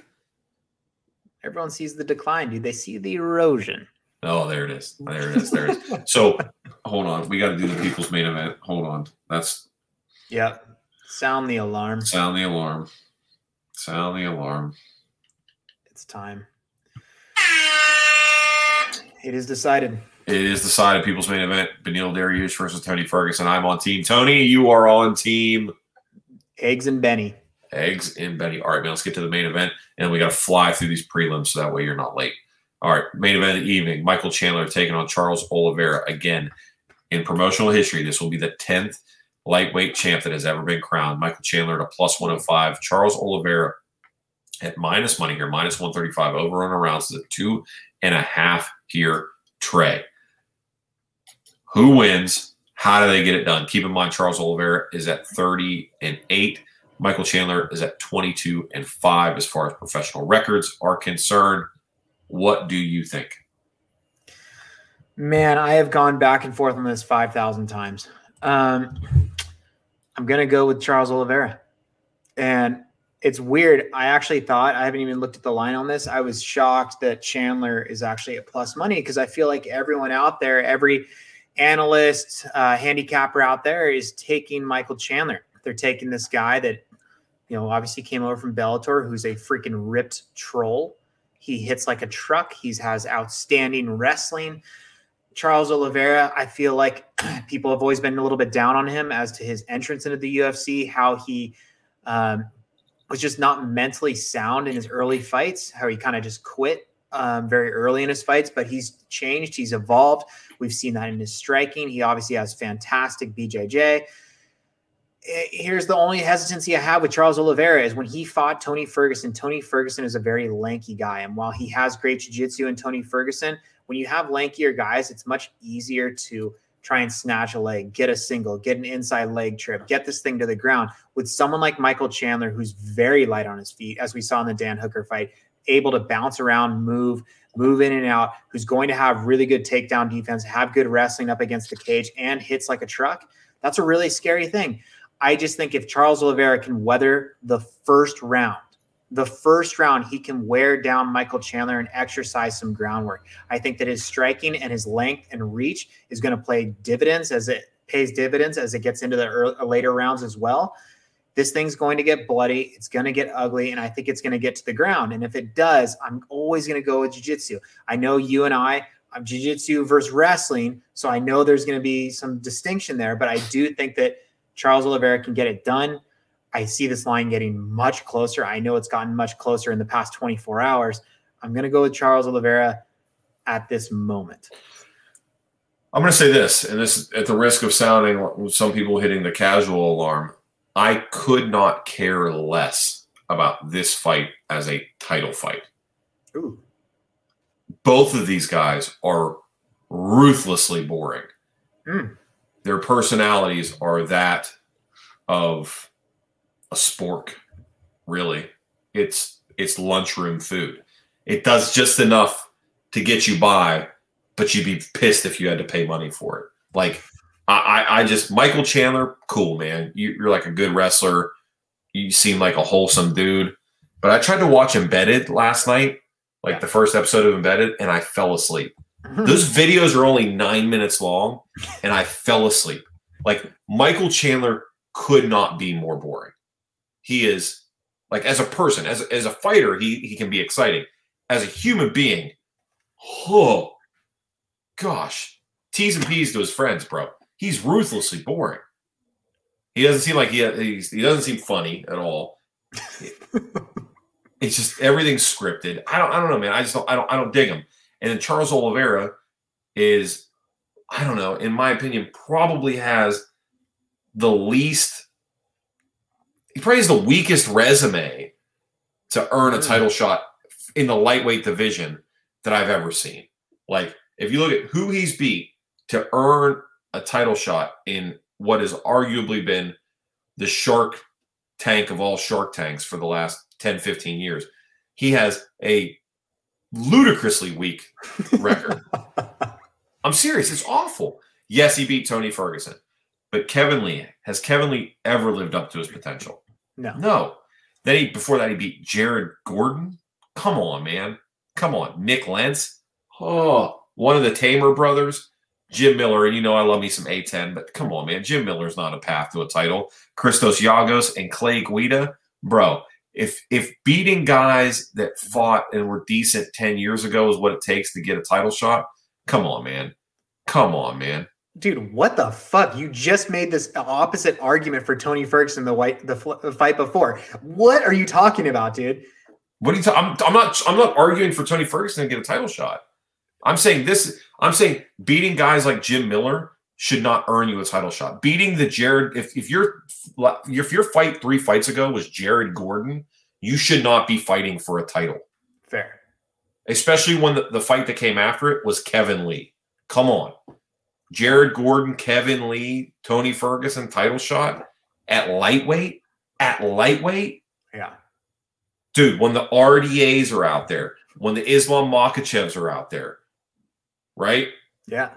S3: Everyone sees the decline, dude. They see the erosion.
S2: Oh, there it is. There it is. There it is. So hold on. We got to do the people's main event. Hold on. That's
S3: Yep. Sound the alarm.
S2: Sound the alarm. Sound the alarm.
S3: It's time. It is decided.
S2: It is decided. People's main event. Beneil Dariush versus Tony Ferguson. I'm on team Tony. You are on team
S3: Eggs and Benny.
S2: Eggs and Benny. All right, man. Let's get to the main event. And we got to fly through these prelims so that way you're not late. All right, main event of the evening. Michael Chandler taking on Charles Oliveira. Again, in promotional history, this will be the tenth lightweight champ that has ever been crowned. Michael Chandler at a plus one oh five. Charles Oliveira at minus money here, minus one thirty-five. Over on around. So it's a two and a half here, Trey. Who wins? How do they get it done? Keep in mind, Charles Oliveira is at thirty and eight. Michael Chandler is at twenty-two and five as far as professional records are concerned. What do you think?
S3: Man, I have gone back and forth on this five thousand times. Um, I'm going to go with Charles Oliveira. And it's weird. I actually thought, I haven't even looked at the line on this. I was shocked that Chandler is actually at plus money because I feel like everyone out there, every analyst, uh, handicapper out there is taking Michael Chandler. They're taking this guy that, you know, obviously came over from Bellator, who's a freaking ripped troll. He hits like a truck. He has outstanding wrestling. Charles Oliveira, I feel like people have always been a little bit down on him as to his entrance into the U F C, how he um, was just not mentally sound in his early fights, how he kind of just quit um, very early in his fights, but he's changed. He's evolved. We've seen that in his striking. He obviously has fantastic B J J. Here's the only hesitancy I have with Charles Oliveira is when he fought Tony Ferguson. Tony Ferguson is a very lanky guy. And while he has great jiu-jitsu in Tony Ferguson, when you have lankier guys, it's much easier to try and snatch a leg, get a single, get an inside leg trip, get this thing to the ground. With someone like Michael Chandler, who's very light on his feet, as we saw in the Dan Hooker fight, able to bounce around, move, move in and out, who's going to have really good takedown defense, have good wrestling up against the cage, and hits like a truck, that's a really scary thing. I just think if Charles Oliveira can weather the first round, the first round, he can wear down Michael Chandler and exercise some groundwork. I think that his striking and his length and reach is going to play dividends as it pays dividends as it gets into the early, later rounds as well. This thing's going to get bloody. It's going to get ugly, and I think it's going to get to the ground. And if it does, I'm always going to go with jiu-jitsu. I know you and I, I'm jiu-jitsu versus wrestling, so I know there's going to be some distinction there, but I do think that Charles Oliveira can get it done. I see this line getting much closer. I know it's gotten much closer in the past twenty-four hours. I'm going to go with Charles Oliveira at this moment.
S2: I'm going to say this, and this is at the risk of sounding some people hitting the casual alarm. I could not care less about this fight as a title fight.
S3: Ooh.
S2: Both of these guys are ruthlessly boring.
S3: Mm.
S2: Their personalities are that of a spork, really. It's it's lunchroom food. It does just enough to get you by, but you'd be pissed if you had to pay money for it. Like, I, I just, Michael Chandler, cool, man. You, you're like a good wrestler. You seem like a wholesome dude. But I tried to watch Embedded last night, like the first episode of Embedded, and I fell asleep. Those videos are only nine minutes long, and I fell asleep. Like, Michael Chandler could not be more boring. He is, like, as a person, as, as a fighter, he, he can be exciting. As a human being, oh, gosh. T's and P's to his friends, bro. He's ruthlessly boring. He doesn't seem like he he's, he doesn't seem funny at all. It's just everything's scripted. I don't I don't know, man. I just don't I don't I don't dig him. And then Charles Oliveira is, I don't know, in my opinion, probably has the least. He probably has the weakest resume to earn a title shot in the lightweight division that I've ever seen. Like, if you look at who he's beat to earn a title shot in what has arguably been the Shark Tank of all Shark Tanks for the last ten, fifteen years, he has a ludicrously weak record. I'm serious. It's awful. Yes, he beat Tony Ferguson. But Kevin Lee, has Kevin Lee ever lived up to his potential?
S3: No.
S2: No. Then he, before that, he beat Jared Gordon. Come on, man. Come on. Nick Lentz. Oh, one of the Tamer brothers. Jim Miller, and you know I love me some A ten, but come on, man. Jim Miller's not a path to a title. Christos Giagos and Clay Guida. Bro, if if beating guys that fought and were decent ten years ago is what it takes to get a title shot, come on, man. Come on, man.
S3: Dude, what the fuck? You just made this opposite argument for Tony Ferguson the white the, fl- the fight before. What are you talking about, dude?
S2: What are you ta- I'm, I'm not I'm not arguing for Tony Ferguson to get a title shot. I'm saying this. I'm saying beating guys like Jim Miller should not earn you a title shot. Beating the Jared, if if your if your fight three fights ago was Jared Gordon, you should not be fighting for a title.
S3: Fair.
S2: Especially when the, the fight that came after it was Kevin Lee. Come on. Jared Gordon, Kevin Lee, Tony Ferguson title shot at lightweight? At lightweight?
S3: Yeah.
S2: Dude, when the R D As are out there, when the Islam Makhachevs are out there, right?
S3: Yeah.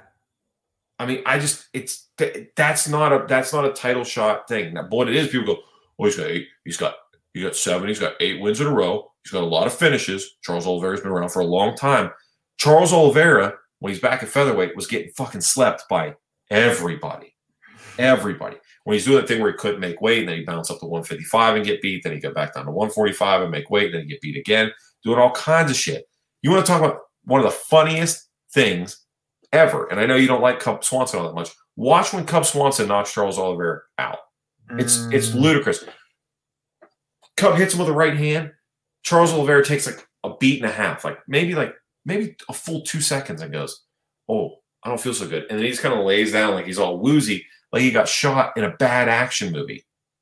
S2: I mean, I just it's that's not a that's not a title shot thing. Now, what it is, people go, oh, he's got eight, he's got he got seven, he's got eight wins in a row, he's got a lot of finishes. Charles Oliveira's been around for a long time. Charles Oliveira, when he's back at featherweight, was getting fucking slept by everybody. Everybody. When he's doing that thing where he couldn't make weight, and then he bounced up to one fifty-five and get beat, then he got back down to one forty-five and make weight, then he get beat again, doing all kinds of shit. You want to talk about one of the funniest things ever, and I know you don't like Cub Swanson all that much. Watch when Cub Swanson knocks Charles Oliveira out. It's mm. it's ludicrous. Cub hits him with the right hand. Charles Oliveira takes like a beat and a half, like maybe like maybe a full two seconds, and goes, "Oh, I don't feel so good." And then he just kind of lays down like he's all woozy, like he got shot in a bad action movie.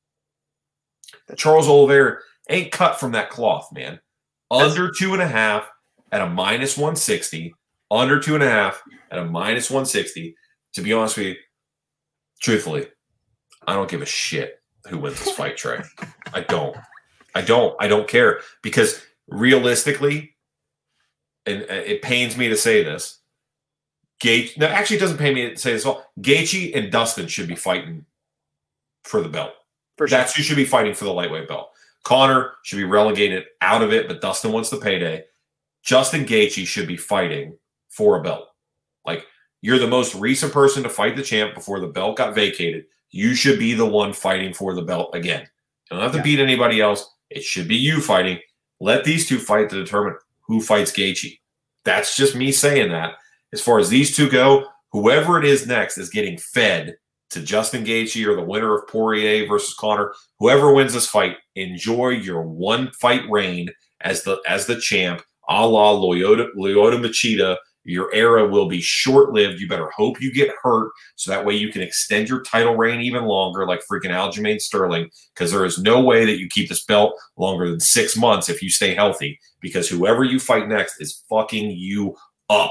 S2: Charles Oliveira ain't cut from that cloth, man. Under two and a half at a minus one sixty. Under two and a half at a minus one sixty. To be honest with you, truthfully, I don't give a shit who wins this fight, Trey. I don't. I don't. I don't care. Because realistically, and it pains me to say this, Gaethje, no, actually it doesn't pain me to say this at all. Gaethje and Dustin should be fighting for the belt.
S3: For sure.
S2: That's who should be fighting for the lightweight belt. Conor should be relegated out of it, but Dustin wants the payday. Justin Gaethje should be fighting for a belt. Like, you're the most recent person to fight the champ before the belt got vacated. You should be the one fighting for the belt again. You don't have to yeah. beat anybody else. It should be you fighting. Let these two fight to determine who fights Gaethje. That's just me saying that. As far as these two go, whoever it is next is getting fed to Justin Gaethje or the winner of Poirier versus Conor, whoever wins this fight, enjoy your one fight reign as the as the champ, a la Lyoto, Lyoto Machida. Your era will be short-lived. You better hope you get hurt so that way you can extend your title reign even longer like freaking Aljamain Sterling, because there is no way that you keep this belt longer than six months if you stay healthy, because whoever you fight next is fucking you up.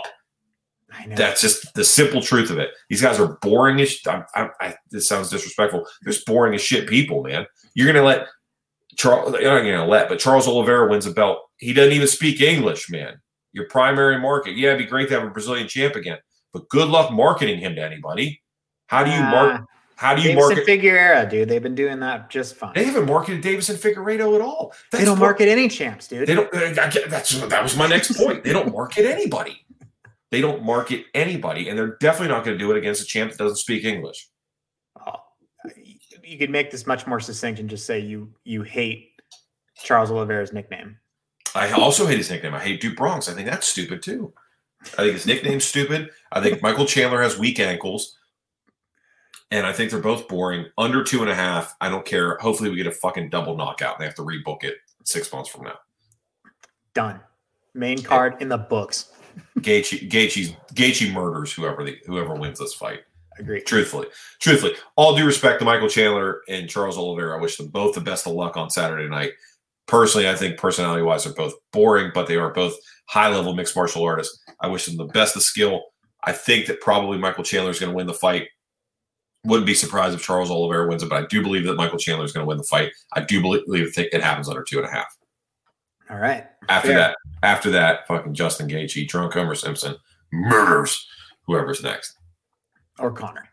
S2: I know. That's just the simple truth of it. These guys are boring as I, I, I, this sounds disrespectful. They're just boring as shit people, man. You're going to let Charles, you're not going to let, but Charles Oliveira wins a belt. He doesn't even speak English, man. Your primary market. Yeah, it'd be great to have a Brazilian champ again, but good luck marketing him to anybody. How do you uh, market? How do you
S3: Davison
S2: market
S3: Figueroa, dude? They've been doing that just fine.
S2: They haven't marketed Davison Figueiredo at all.
S3: That's they don't what, market any champs, dude.
S2: They don't. That's that was my next point. They don't market anybody. They don't market anybody, and they're definitely not going to do it against a champ that doesn't speak English.
S3: Oh, you could make this much more succinct and just say you you hate Charles Oliveira's nickname.
S2: I also hate his nickname. I hate Duke Bronx. I think that's stupid too. I think his nickname's stupid. I think Michael Chandler has weak ankles. And I think they're both boring. Under two and a half. I don't care. Hopefully we get a fucking double knockout and they have to rebook it six months from now.
S3: Done. Main card yeah. in the books.
S2: Gaethje, Gaethje, Gaethje murders whoever the, whoever wins this fight.
S3: Agree.
S2: Truthfully. Truthfully. All due respect to Michael Chandler and Charles Oliveira. I wish them both the best of luck on Saturday night. Personally, I think personality-wise, they're both boring, but they are both high-level mixed martial artists. I wish them the best of skill. I think that probably Michael Chandler is going to win the fight. Wouldn't be surprised if Charles Oliveira wins it, but I do believe that Michael Chandler is going to win the fight. I do believe think it happens under two and a half.
S3: All right.
S2: After Fair. that, after that, fucking Justin Gaethje, drunk Homer Simpson murders whoever's next.
S3: Or Conor.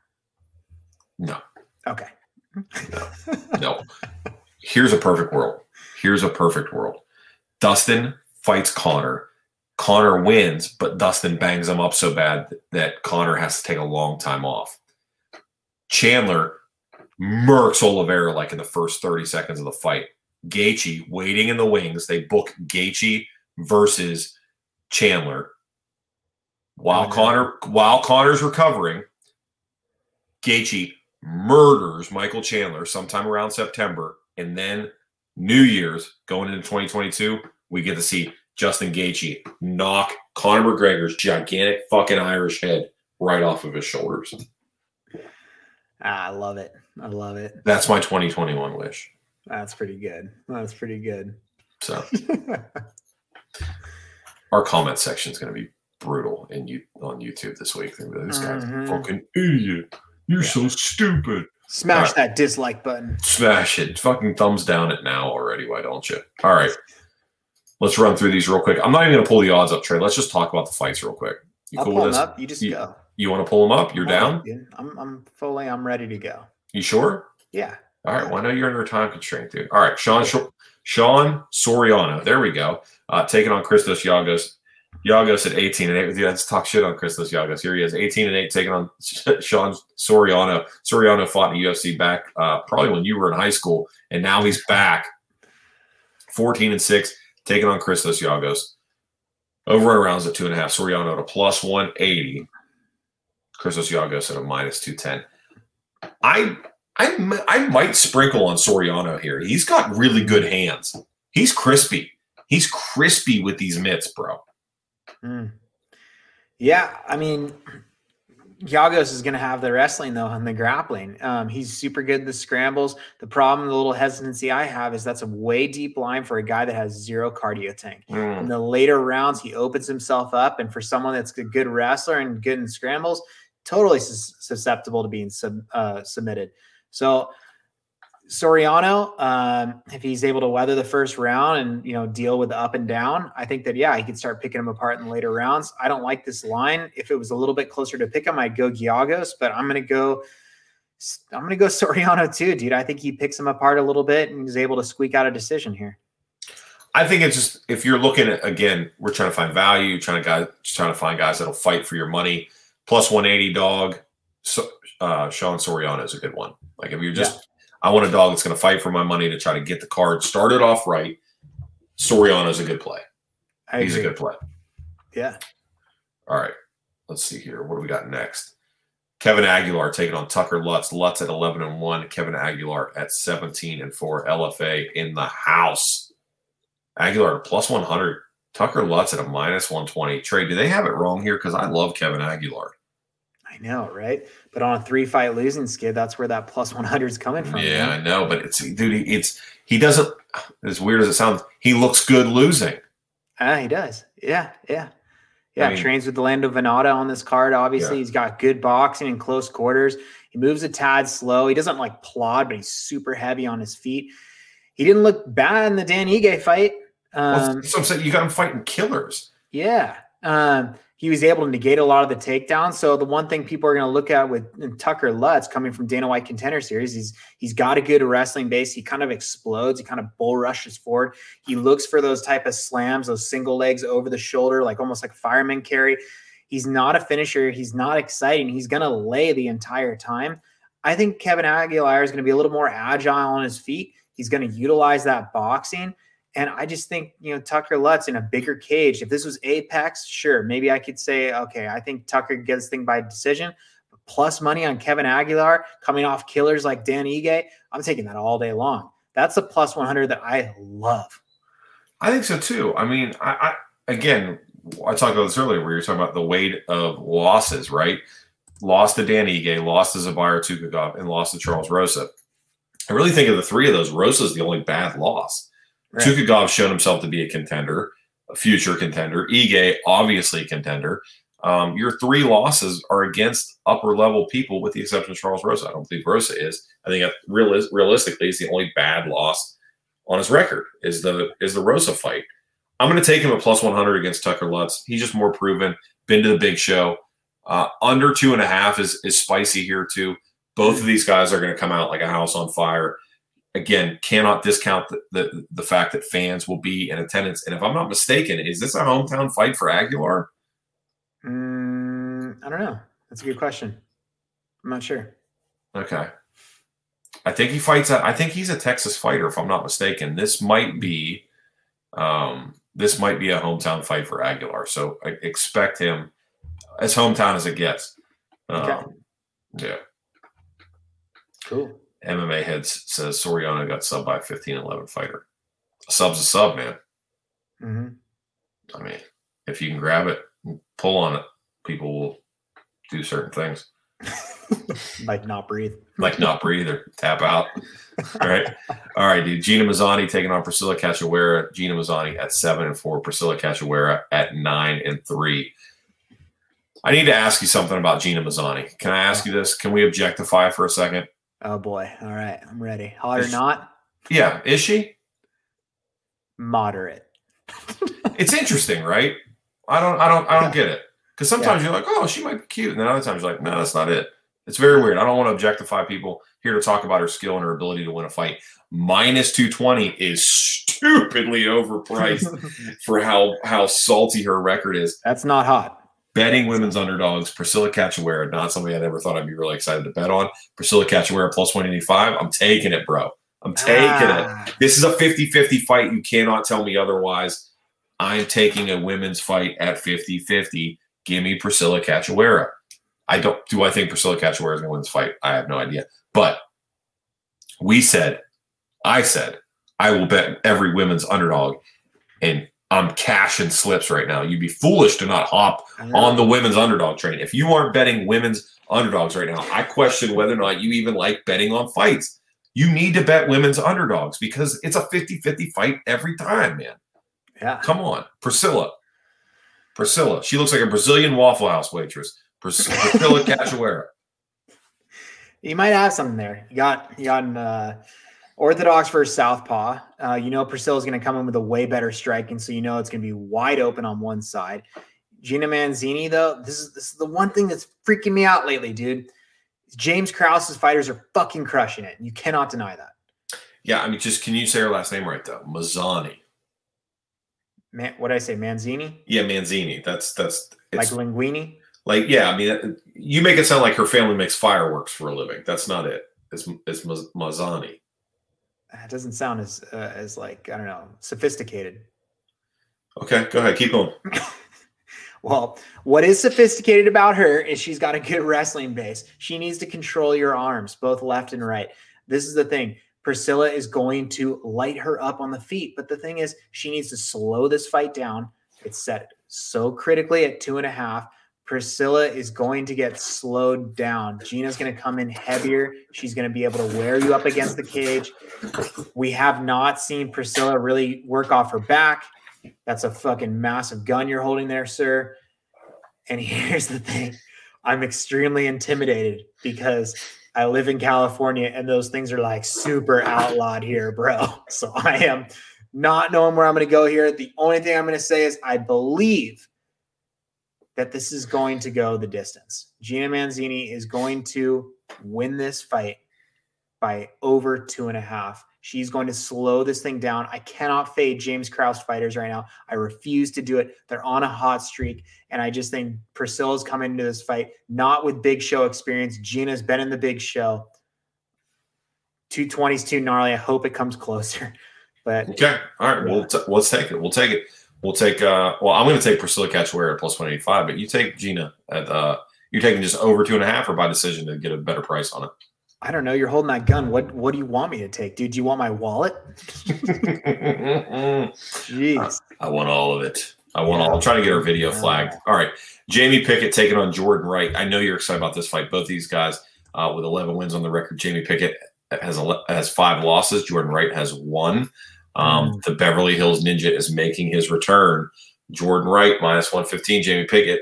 S2: No.
S3: Okay.
S2: No. No. Here's a perfect world. Here's a perfect world. Dustin fights Conor. Conor wins, but Dustin bangs him up so bad that Conor has to take a long time off. Chandler murks Oliveira like in the first thirty seconds of the fight. Gaethje waiting in the wings. They book Gaethje versus Chandler. While oh, Conor, while Conor's recovering, Gaethje murders Michael Chandler sometime around September, and then New Year's going into twenty twenty-two, we get to see Justin Gaethje knock Conor McGregor's gigantic fucking Irish head right off of his shoulders.
S3: Ah, I love it. I love it.
S2: That's my twenty twenty-one wish.
S3: That's pretty good. That's pretty good.
S2: So our comment section is going to be brutal in you on YouTube this week. This guy's mm-hmm. fucking idiot. You're yeah. so stupid.
S3: Smash right. that dislike button.
S2: Smash it. Fucking thumbs down it now already. Why don't you? All right. Let's run through these real quick. I'm not even going to pull the odds up, Trey. Let's just talk about the fights real quick.
S3: You I'll cool pull with this? Them up. You just
S2: you,
S3: go.
S2: You want to pull them up? You're down?
S3: I'm, I'm fully, I'm ready to go.
S2: You sure?
S3: Yeah.
S2: All right. Well, I know you're under a time constraint, dude. All right. Sean, Sean Soriano. There we go. Uh, taking on Christos Giagos. Giagos at eighteen and eight. Dude, let's talk shit on Christos Giagos. Here he is, eighteen and eight, taking on Sean Soriano. Soriano fought in the U F C back uh, probably when you were in high school, and now he's back. fourteen and six, taking on Christos Giagos. Over and rounds at two and a half. Soriano at a plus one eighty. Christos Giagos at a minus two ten. I, I, I might sprinkle on Soriano here. He's got really good hands. He's crispy. He's crispy with these mitts, bro.
S3: Mm. Yeah, I mean, Giagos is going to have the wrestling, though, and the grappling. Um, he's super good at the scrambles. The problem, the little hesitancy I have is that's a way deep line for a guy that has zero cardio tank. Mm. In the later rounds, he opens himself up, and for someone that's a good wrestler and good in scrambles, totally sus- susceptible to being sub, uh, submitted. So Soriano, um, if he's able to weather the first round and, you know, deal with the up and down, I think that, yeah, he could start picking him apart in the later rounds. I don't like this line. If it was a little bit closer to pick him, I'd go Giagos, but I'm going to go, I'm going to go Soriano too, dude. I think he picks him apart a little bit and is able to squeak out a decision here.
S2: I think it's just, if you're looking at, again, we're trying to find value, trying to guys, trying to find guys that'll fight for your money. Plus one eighty dog. So, uh, Sean Soriano is a good one. Like if you're just, yeah. I want a dog that's going to fight for my money to try to get the card started off right. Soriano is a good play. I He's agree. a good play.
S3: Yeah.
S2: All right. Let's see here. What do we got next? Kevin Aguilar taking on Tucker Lutz. Lutz at eleven and one. Kevin Aguilar at seventeen and four. L F A in the house. Aguilar plus one hundred. Tucker Lutz at a minus one twenty. Trey, do they have it wrong here? Because I love Kevin Aguilar.
S3: I know, right? But on a three-fight losing skid, that's where that plus one hundred is coming from.
S2: Yeah, man. I know, but it's dude. It's he doesn't. As weird as it sounds, he looks good losing.
S3: Ah, uh, he does. Yeah, yeah, yeah.
S2: I mean,
S3: trains with Lando Venata on this card. Obviously, yeah. He's got good boxing in close quarters. He moves a tad slow. He doesn't like plod, but he's super heavy on his feet. He didn't look bad in the Dan Ige fight. Um,
S2: well, so I'm saying you got him fighting killers.
S3: Yeah. Um, he was able to negate a lot of the takedowns. So the one thing people are going to look at with Tucker Lutz coming from Dana White Contender Series, he's he's got a good wrestling base. He kind of explodes. He kind of bull rushes forward. He looks for those type of slams, those single legs over the shoulder, like almost like a fireman carry. He's not a finisher. He's not exciting. He's going to lay the entire time. I think Kevin Aguilar is going to be a little more agile on his feet. He's going to utilize that boxing. And I just think, you know, Tucker Lutz in a bigger cage, if this was Apex, sure, maybe I could say, okay, I think Tucker gets this thing by decision. But plus money on Kevin Aguilar coming off killers like Dan Ige, I'm taking that all day long. That's a plus one hundred that I love.
S2: I think so too. I mean, I, I again, I talked about this earlier where you're talking about the weight of losses, right? Lost to Dan Ige, lost to Zabira Tukhugov, and lost to Charles Rosa. I really think of the three of those, Rosa's the only bad loss. Right. Tukhugov shown himself to be a contender, a future contender. Ige, obviously a contender. Um, your three losses are against upper-level people with the exception of Charles Rosa. I don't think Rosa is. I think that realis- realistically is the only bad loss on his record is the is the Rosa fight. I'm going to take him at plus one hundred against Tucker Lutz. He's just more proven, been to the big show. Uh, under two and a half is, is spicy here too. Both of these guys are going to come out like a house on fire. Again, cannot discount the, the the fact that fans will be in attendance. And if I'm not mistaken, is this a hometown fight for Aguilar?
S3: Mm, I don't know. That's a good question. I'm not sure.
S2: Okay. I think he fights at, I think he's a Texas fighter, if I'm not mistaken. This might be um, this might be a hometown fight for Aguilar. So I expect him as hometown as it gets. Um, okay. Yeah.
S3: Cool.
S2: M M A Heads says Soriano got subbed by a fifteen eleven fighter. A sub's a sub, man.
S3: Mm-hmm.
S2: I mean, if you can grab it and pull on it, people will do certain things.
S3: Like not breathe.
S2: Like not breathe or tap out. All right. All right, dude. Gina Mazzani taking on Priscilla Cachoeira. Gina Mazzani at seven and four. Priscilla Cachoeira at nine and three. I need to ask you something about Gina Mazzani. Can I ask you this? Can we objectify for a second?
S3: Oh boy. All right. I'm ready. Hot or not?
S2: Yeah. Is she?
S3: Moderate.
S2: It's interesting, right? I don't I don't I don't
S3: yeah.
S2: get it. Because sometimes
S3: yeah.
S2: you're like, oh, she might be cute. And then other times you're like, no, that's not it. It's very weird. I don't want to objectify people. Here to talk about her skill and her ability to win a fight. Minus two twenty is stupidly overpriced for how how salty her record is.
S3: That's not hot.
S2: Betting women's underdogs, Priscilla Cachoeira, not somebody I never thought I'd be really excited to bet on. Priscilla Cachoeira plus one eighty-five. I'm taking it, bro. I'm taking ah. it. This is a fifty-fifty fight. You cannot tell me otherwise. I'm taking a women's fight at fifty-fifty. Give me Priscilla Cachoeira. I don't. Do I think Priscilla Cachoeira is going to win this fight? I have no idea. But we said, I said, I will bet every women's underdog, and I'm cashing slips right now. You'd be foolish to not hop on the women's underdog train. If you aren't betting women's underdogs right now, I question whether or not you even like betting on fights. You need to bet women's underdogs because it's a fifty-fifty fight every time, man.
S3: Yeah.
S2: Come on. Priscilla. Priscilla. She looks like a Brazilian Waffle House waitress. Pris- Priscilla Cachoeira.
S3: You might have something there. You got, you got an, uh, Orthodox versus Southpaw. Uh, you know Priscilla's going to come in with a way better striking, so you know it's going to be wide open on one side. Gina Mazzini, though, this is this is the one thing that's freaking me out lately, dude. James Krause's fighters are fucking crushing it. You cannot deny that.
S2: Yeah, I mean, just can you say her last name right, though? Mazzani.
S3: Man, what did I say, Manzini?
S2: Yeah, Manzini. That's that's
S3: like Linguini.
S2: Like, yeah, I mean, you make it sound like her family makes fireworks for a living. That's not it. It's it's Mazzani.
S3: It doesn't sound as uh, as like I don't know sophisticated.
S2: Okay, go ahead, keep going.
S3: Well, what is sophisticated about her is she's got a good wrestling base. She needs to control your arms, both left and right. This is the thing. Priscilla is going to light her up on the feet. But the thing is, she needs to slow this fight down. It's set so critically at two and a half. Priscilla is going to get slowed down. Gina's going to come in heavier. She's going to be able to wear you up against the cage. We have not seen Priscilla really work off her back. That's a fucking massive gun you're holding there, sir. And here's the thing. I'm extremely intimidated because I live in California and those things are like super outlawed here, bro. So I am not knowing where I'm going to go here. The only thing I'm going to say is I believe that this is going to go the distance. Gina Manzini is going to win this fight by over two and a half. She's going to slow this thing down. I cannot fade James Krause fighters right now. I refuse to do it. They're on a hot streak. And I just think Priscilla's coming into this fight, not with big show experience. Gina's been in the big show. two twenty is too gnarly. I hope it comes closer. But
S2: okay. All right. We'll t- let's take it. We'll take it. We'll take, uh, well, I'm going to take Priscilla Cachoeira at plus one eighty-five, but you take Gina at, uh, you're taking just over two and a half or by decision to get a better price on it?
S3: I don't know. You're holding that gun. What What do you want me to take, dude? Do you want my wallet? Jeez.
S2: I, I want all of it. I want yeah. all. I'm trying to get our video flagged. All right. Jamie Pickett taking on Jordan Wright. I know you're excited about this fight. Both these guys uh, with eleven wins on the record. Jamie Pickett has ele- has five losses. Jordan Wright has one. Um, mm. The Beverly Hills Ninja is making his return. Jordan Wright minus one fifteen. Jamie Pickett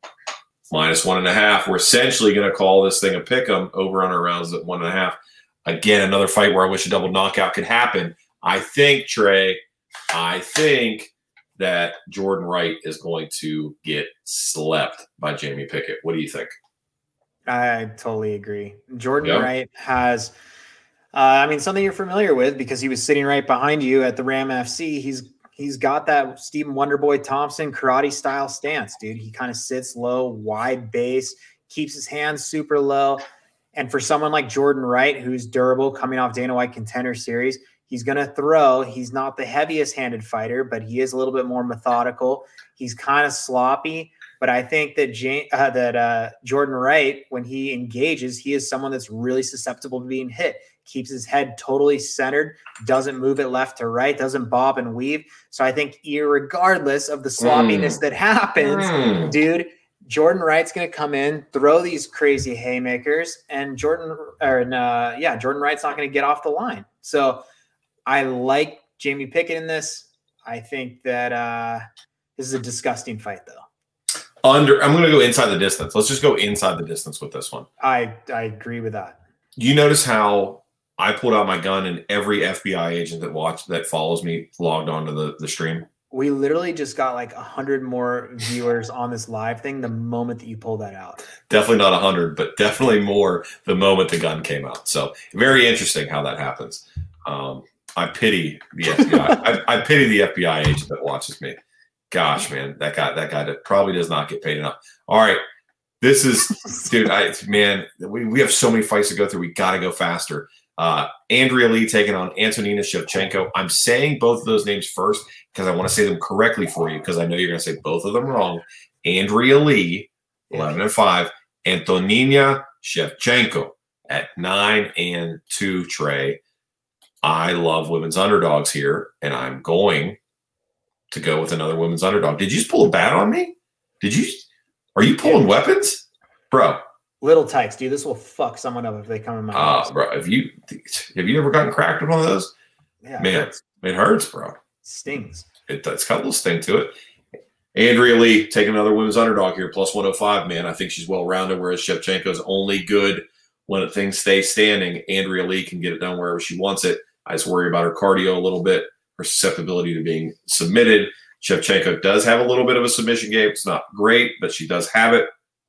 S2: minus one and a half. We're essentially going to call this thing a pick 'em. Over on our rounds at one and a half. Again, another fight where I wish a double knockout could happen. I think, Trey, I think that Jordan Wright is going to get slept by Jamie Pickett. What do you think?
S3: I totally agree. Jordan
S2: yep.
S3: Wright has, uh, I mean, something you're familiar with because he was sitting right behind you at the Ram F C. He's He's got that Stephen Wonderboy Thompson karate style stance, dude. He kind of sits low, wide base, keeps his hands super low. And for someone like Jordan Wright, who's durable, coming off Dana White Contender Series, he's going to throw. He's not the heaviest handed fighter, but he is a little bit more methodical. He's kind of sloppy. But I think that Jane, uh, that uh, Jordan Wright, when he engages, he is someone that's really susceptible to being hit. Keeps his head totally centered, doesn't move it left to right, doesn't bob and weave. So I think irregardless of the sloppiness mm. that happens, mm. dude, Jordan Wright's going to come in, throw these crazy haymakers, and Jordan, or uh, yeah, Jordan Wright's not going to get off the line. So I like Jamie Pickett in this. I think that uh, this is a disgusting fight, though.
S2: Under, I'm going to go inside the distance. Let's just go inside the distance with this one.
S3: I I agree with that.
S2: You notice how I pulled out my gun and every F B I agent that watched that follows me logged onto the, the stream?
S3: We literally just got like a hundred more viewers on this live thing the moment that you pulled that out.
S2: Definitely not a hundred, but definitely more the moment the gun came out. So very interesting how that happens. Um, I pity the F B I. I, I pity the F B I agent that watches me. Gosh, man, that guy, that guy that probably does not get paid enough. All right. This is, dude, I, man, we, we have so many fights to go through. We got to go faster. Uh, Andrea Lee taking on Antonina Shevchenko. I'm saying both of those names first because I want to say them correctly for you because I know you're going to say both of them wrong. Andrea Lee, eleven and five. Antonina Shevchenko at nine and two, Trey. I love women's underdogs here, and I'm going to go with another women's underdog. Did you just pull a bat on me? Did you? Are you pulling yeah. weapons? Bro.
S3: Little tights, dude. This will fuck someone up if they come in my house.
S2: Uh, bro, have you have you ever gotten cracked with one of those?
S3: Yeah,
S2: man, it hurts, it hurts bro.
S3: Stings.
S2: It, it's got a little sting to it. Andrea Lee taking another women's underdog here, plus one oh five, man. I think she's well-rounded, whereas Shevchenko's only good when things stay standing. Andrea Lee can get it done wherever she wants it. I just worry about her cardio a little bit, her susceptibility to being submitted. Shevchenko does have a little bit of a submission game. It's not great, but she does have it.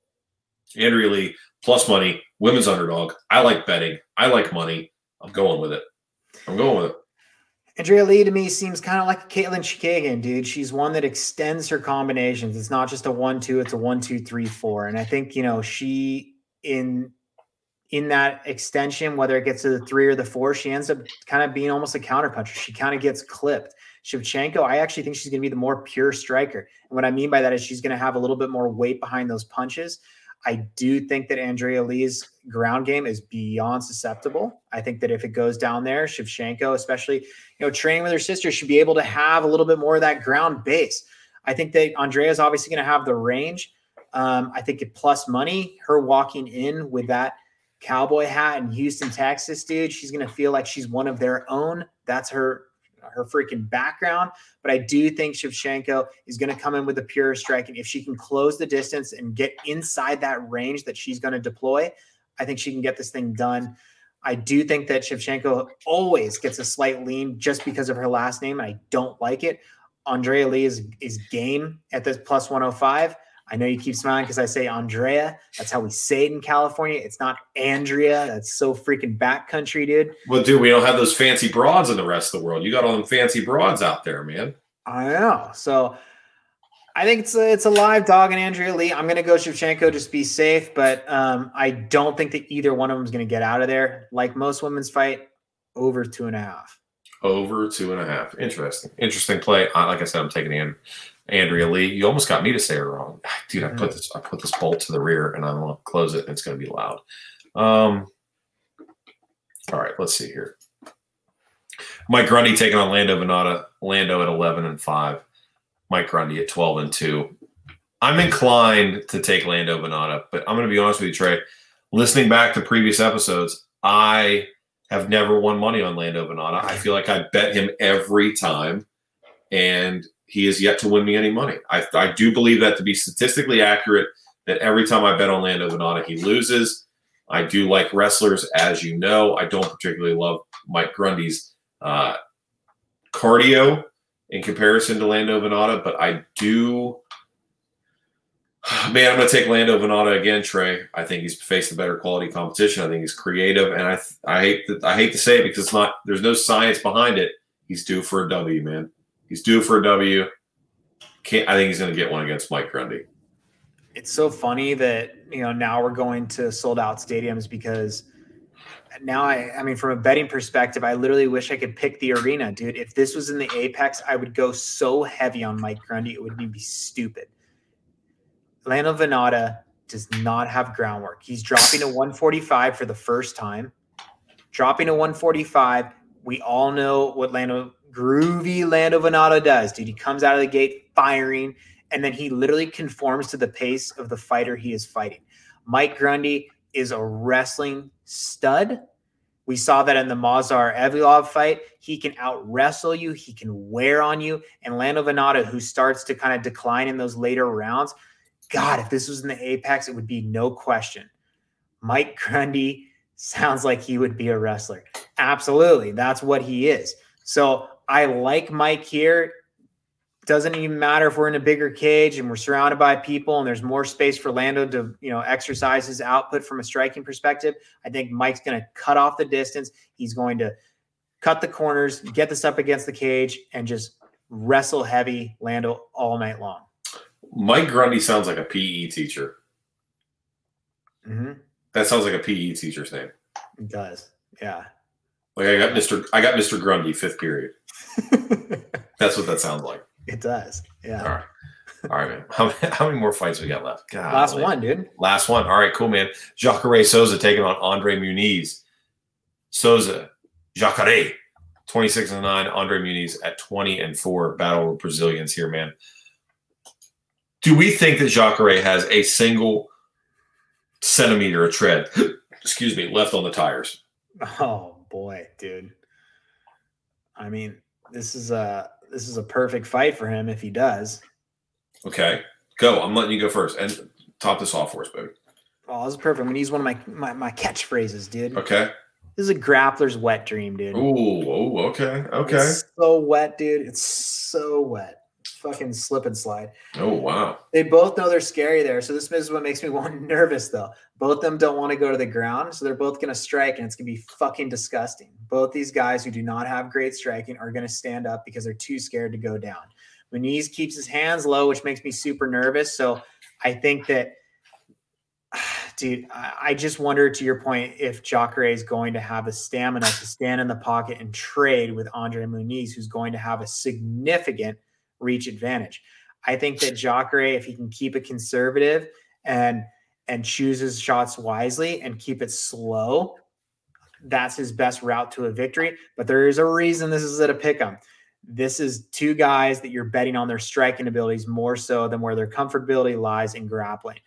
S2: Andrea Lee, plus money, women's underdog. I like betting. I like money. I'm going with it. I'm going with it.
S3: Andrea Lee to me seems kind of like a Caitlin Chikagan, dude. She's one that extends her combinations. It's not just a one, two, it's a one, two, three, four. And I think, you know, she in in that extension, whether it gets to the three or the four, she ends up kind of being almost a counterpuncher. She kind of gets clipped. Shevchenko, I actually think she's going to be the more pure striker. And what I mean by that is she's going to have a little bit more weight behind those punches. I do think that Andrea Lee's ground game is beyond susceptible. I think that if it goes down there, Shevchenko, especially, you know, training with her sister, should be able to have a little bit more of that ground base. I think that Andrea is obviously going to have the range. Um, I think it plus money, her walking in with that cowboy hat in Houston, Texas, dude, she's going to feel like she's one of their own. That's her, her freaking background. But I do think Shevchenko is going to come in with the pure striking. If she can close the distance and get inside that range that she's going to deploy, I think she can get this thing done. I do think that Shevchenko always gets a slight lean just because of her last name, and I don't like it. Andrea Lee is, is game at this plus one oh five. I know you keep smiling because I say Andrea. That's how we say it in California. It's not Andrea. That's so freaking backcountry, dude.
S2: Well, dude, we don't have those fancy broads in the rest of the world. You got all them fancy broads out there, man.
S3: I know. So I think it's a, it's a live dog in Andrea Lee. I'm going to go Shevchenko, just be safe, but um, I don't think that either one of them is going to get out of there. Like most women's fight, over two and a half.
S2: Over two and a half. Interesting. Interesting play. Uh, like I said, I'm taking and Andrea Lee. You almost got me to say her wrong. Dude, I put this I put this bolt to the rear and I'm gonna close it and it's gonna be loud. Um all right, let's see here. Mike Grundy taking on Lando Venata. Lando at eleven and five. Mike Grundy at twelve and two. I'm inclined to take Lando Venata, but I'm gonna be honest with you, Trey. Listening back to previous episodes, I have never won money on Lando Venata. I feel like I bet him every time, and he has yet to win me any money. I, I do believe that to be statistically accurate, that every time I bet on Lando Venata, he loses. I do like wrestlers, as you know. I don't particularly love Mike Grundy's uh, cardio in comparison to Lando Venata, but I do – man, I'm going to take Lando Venata again, Trey. I think he's faced a better quality competition. I think he's creative, and I I hate to, I hate to say it because it's not there's no science behind it. He's due for a W, man. He's due for a W. Can't, I think he's going to get one against Mike Grundy.
S3: It's so funny that, you know, now we're going to sold out stadiums because now I, I mean, from a betting perspective, I literally wish I could pick the arena, dude. If this was in the Apex, I would go so heavy on Mike Grundy. It would be stupid. Lando Venata does not have groundwork. He's dropping to one forty-five for the first time. Dropping to one forty-five, we all know what Lando, groovy Lando Venata does, dude. He comes out of the gate firing, and then he literally conforms to the pace of the fighter he is fighting. Mike Grundy is a wrestling stud. We saw that in the Mazar Evlov fight. He can out-wrestle you. He can wear on you. And Lando Venata, who starts to kind of decline in those later rounds, God, if this was in the Apex, it would be no question. Mike Grundy sounds like he would be a wrestler. Absolutely. That's what he is. So I like Mike here. Doesn't even matter if we're in a bigger cage and we're surrounded by people and there's more space for Lando to, you know, exercise his output from a striking perspective. I think Mike's going to cut off the distance. He's going to cut the corners, get this up against the cage, and just wrestle heavy Lando all night long.
S2: Mike Grundy sounds like a P E teacher.
S3: Mm-hmm.
S2: That sounds like a P E teacher's name.
S3: It does. Yeah.
S2: Like I got Mister I got Mister Grundy, fifth period. That's what that sounds like.
S3: It does. Yeah.
S2: All right. All right, man. How, how many more fights we got left? God,
S3: Last
S2: man.
S3: one, dude.
S2: Last one. All right, cool, man. Jacare Souza taking on Andre Muniz. Souza, Jacare, twenty-six and nine. Andre Muniz at twenty and four. Battle of Brazilians here, man. Do we think that Jacare has a single centimeter of tread, excuse me, left on the tires?
S3: Oh boy, dude. I mean, this is a this is a perfect fight for him if he does.
S2: Okay, go. I'm letting you go first and top this off for us, baby.
S3: Oh, this is perfect. I'm gonna use one of my my, my catchphrases, dude.
S2: Okay.
S3: This is a grappler's wet dream, dude.
S2: Ooh, oh, okay, okay.
S3: It's so wet, dude. It's so wet. Fucking slip and slide.
S2: Oh, wow.
S3: They both know they're scary there. So this is what makes me want nervous, though. Both of them don't want to go to the ground. So they're both going to strike, and it's going to be fucking disgusting. Both these guys who do not have great striking are going to stand up because they're too scared to go down. Muniz keeps his hands low, which makes me super nervous. So I think that dude, I just wonder, to your point, if Jacare is going to have the stamina to stand in the pocket and trade with Andre Muniz, who's going to have a significant reach advantage. I think that Jacare, if he can keep it conservative and and choose his shots wisely and keep it slow, that's his best route to a victory. But there is a reason this is at a pick'em. This is two guys that you're betting on their striking abilities more so than where their comfortability lies in grappling.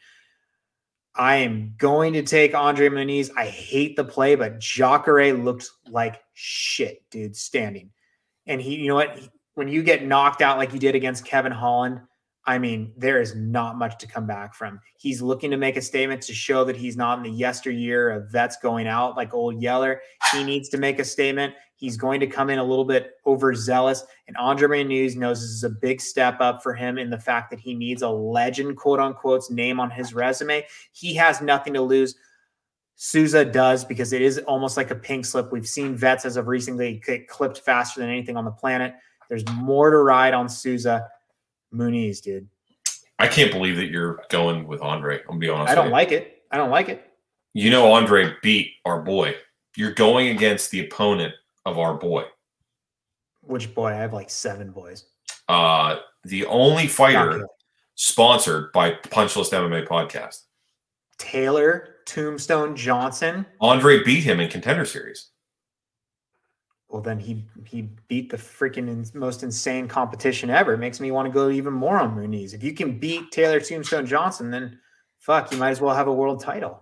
S3: I am going to take Andre Muniz. I hate the play, but Jacare looked like shit, dude, standing. And he, you know what? He, when you get knocked out like you did against Kevin Holland, I mean, there is not much to come back from. He's looking to make a statement to show that he's not in the yesteryear of vets going out like old Yeller. He needs to make a statement. He's going to come in a little bit overzealous. And Andre Muniz knows this is a big step up for him in the fact that he needs a legend, quote unquote, name on his resume. He has nothing to lose. Souza does, because it is almost like a pink slip. We've seen vets as of recently get clipped faster than anything on the planet. There's more to ride on Souza. Muniz, dude.
S2: I can't believe that you're going with Andre. I'm gonna be honest.
S3: I don't
S2: with you.
S3: like it. I don't like it.
S2: You know, Andre beat our boy. You're going against the opponent of our boy.
S3: Which boy? I have like seven boys.
S2: Uh, the only fighter sponsored by Punchlist M M A Podcast.
S3: Taylor Tombstone Johnson.
S2: Andre beat him in Contender Series.
S3: Well, then he he beat the freaking most insane competition ever. It makes me want to go even more on Muniz. If you can beat Taylor Tombstone Johnson, then fuck, you might as well have a world title.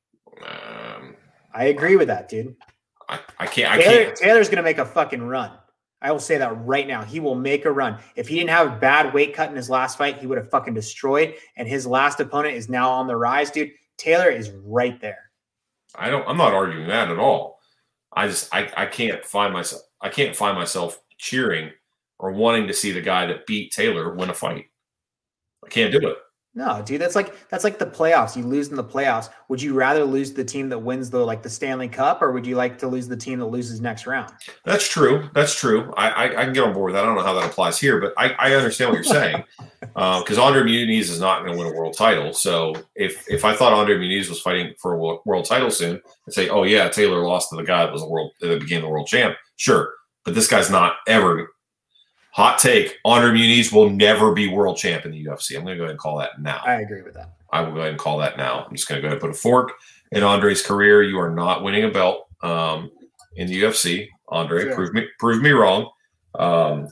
S2: Um,
S3: I agree with that, dude.
S2: I, I can't. I
S3: Taylor,
S2: can't.
S3: Taylor's going to make a fucking run. I will say that right now. He will make a run. If he didn't have a bad weight cut in his last fight, he would have fucking destroyed. And his last opponent is now on the rise, dude. Taylor is right there.
S2: I don't. I'm not arguing that at all. I just I, I can't find myself I can't find myself cheering or wanting to see the guy that beat Taylor win a fight. I can't do it.
S3: No, dude, that's like that's like the playoffs. You lose in the playoffs. Would you rather lose the team that wins the like the Stanley Cup, or would you like to lose the team that loses next round?
S2: That's true. That's true. I I, I can get on board with that. I don't know how that applies here, but I, I understand what you're saying. Because uh, Andre Muniz is not going to win a world title. So if if I thought Andre Muniz was fighting for a world title soon, I'd say, oh yeah, Taylor lost to the guy that was a world that became the world champ. Sure, but this guy's not ever. Hot take: Andre Muniz will never be world champ in the U F C. I'm going to go ahead and call that now.
S3: I agree with that.
S2: I will go ahead and call that now. I'm just going to go ahead and put a fork in Andre's career. You are not winning a belt um, in the U F C. Andre, sure. prove me prove me wrong. Um,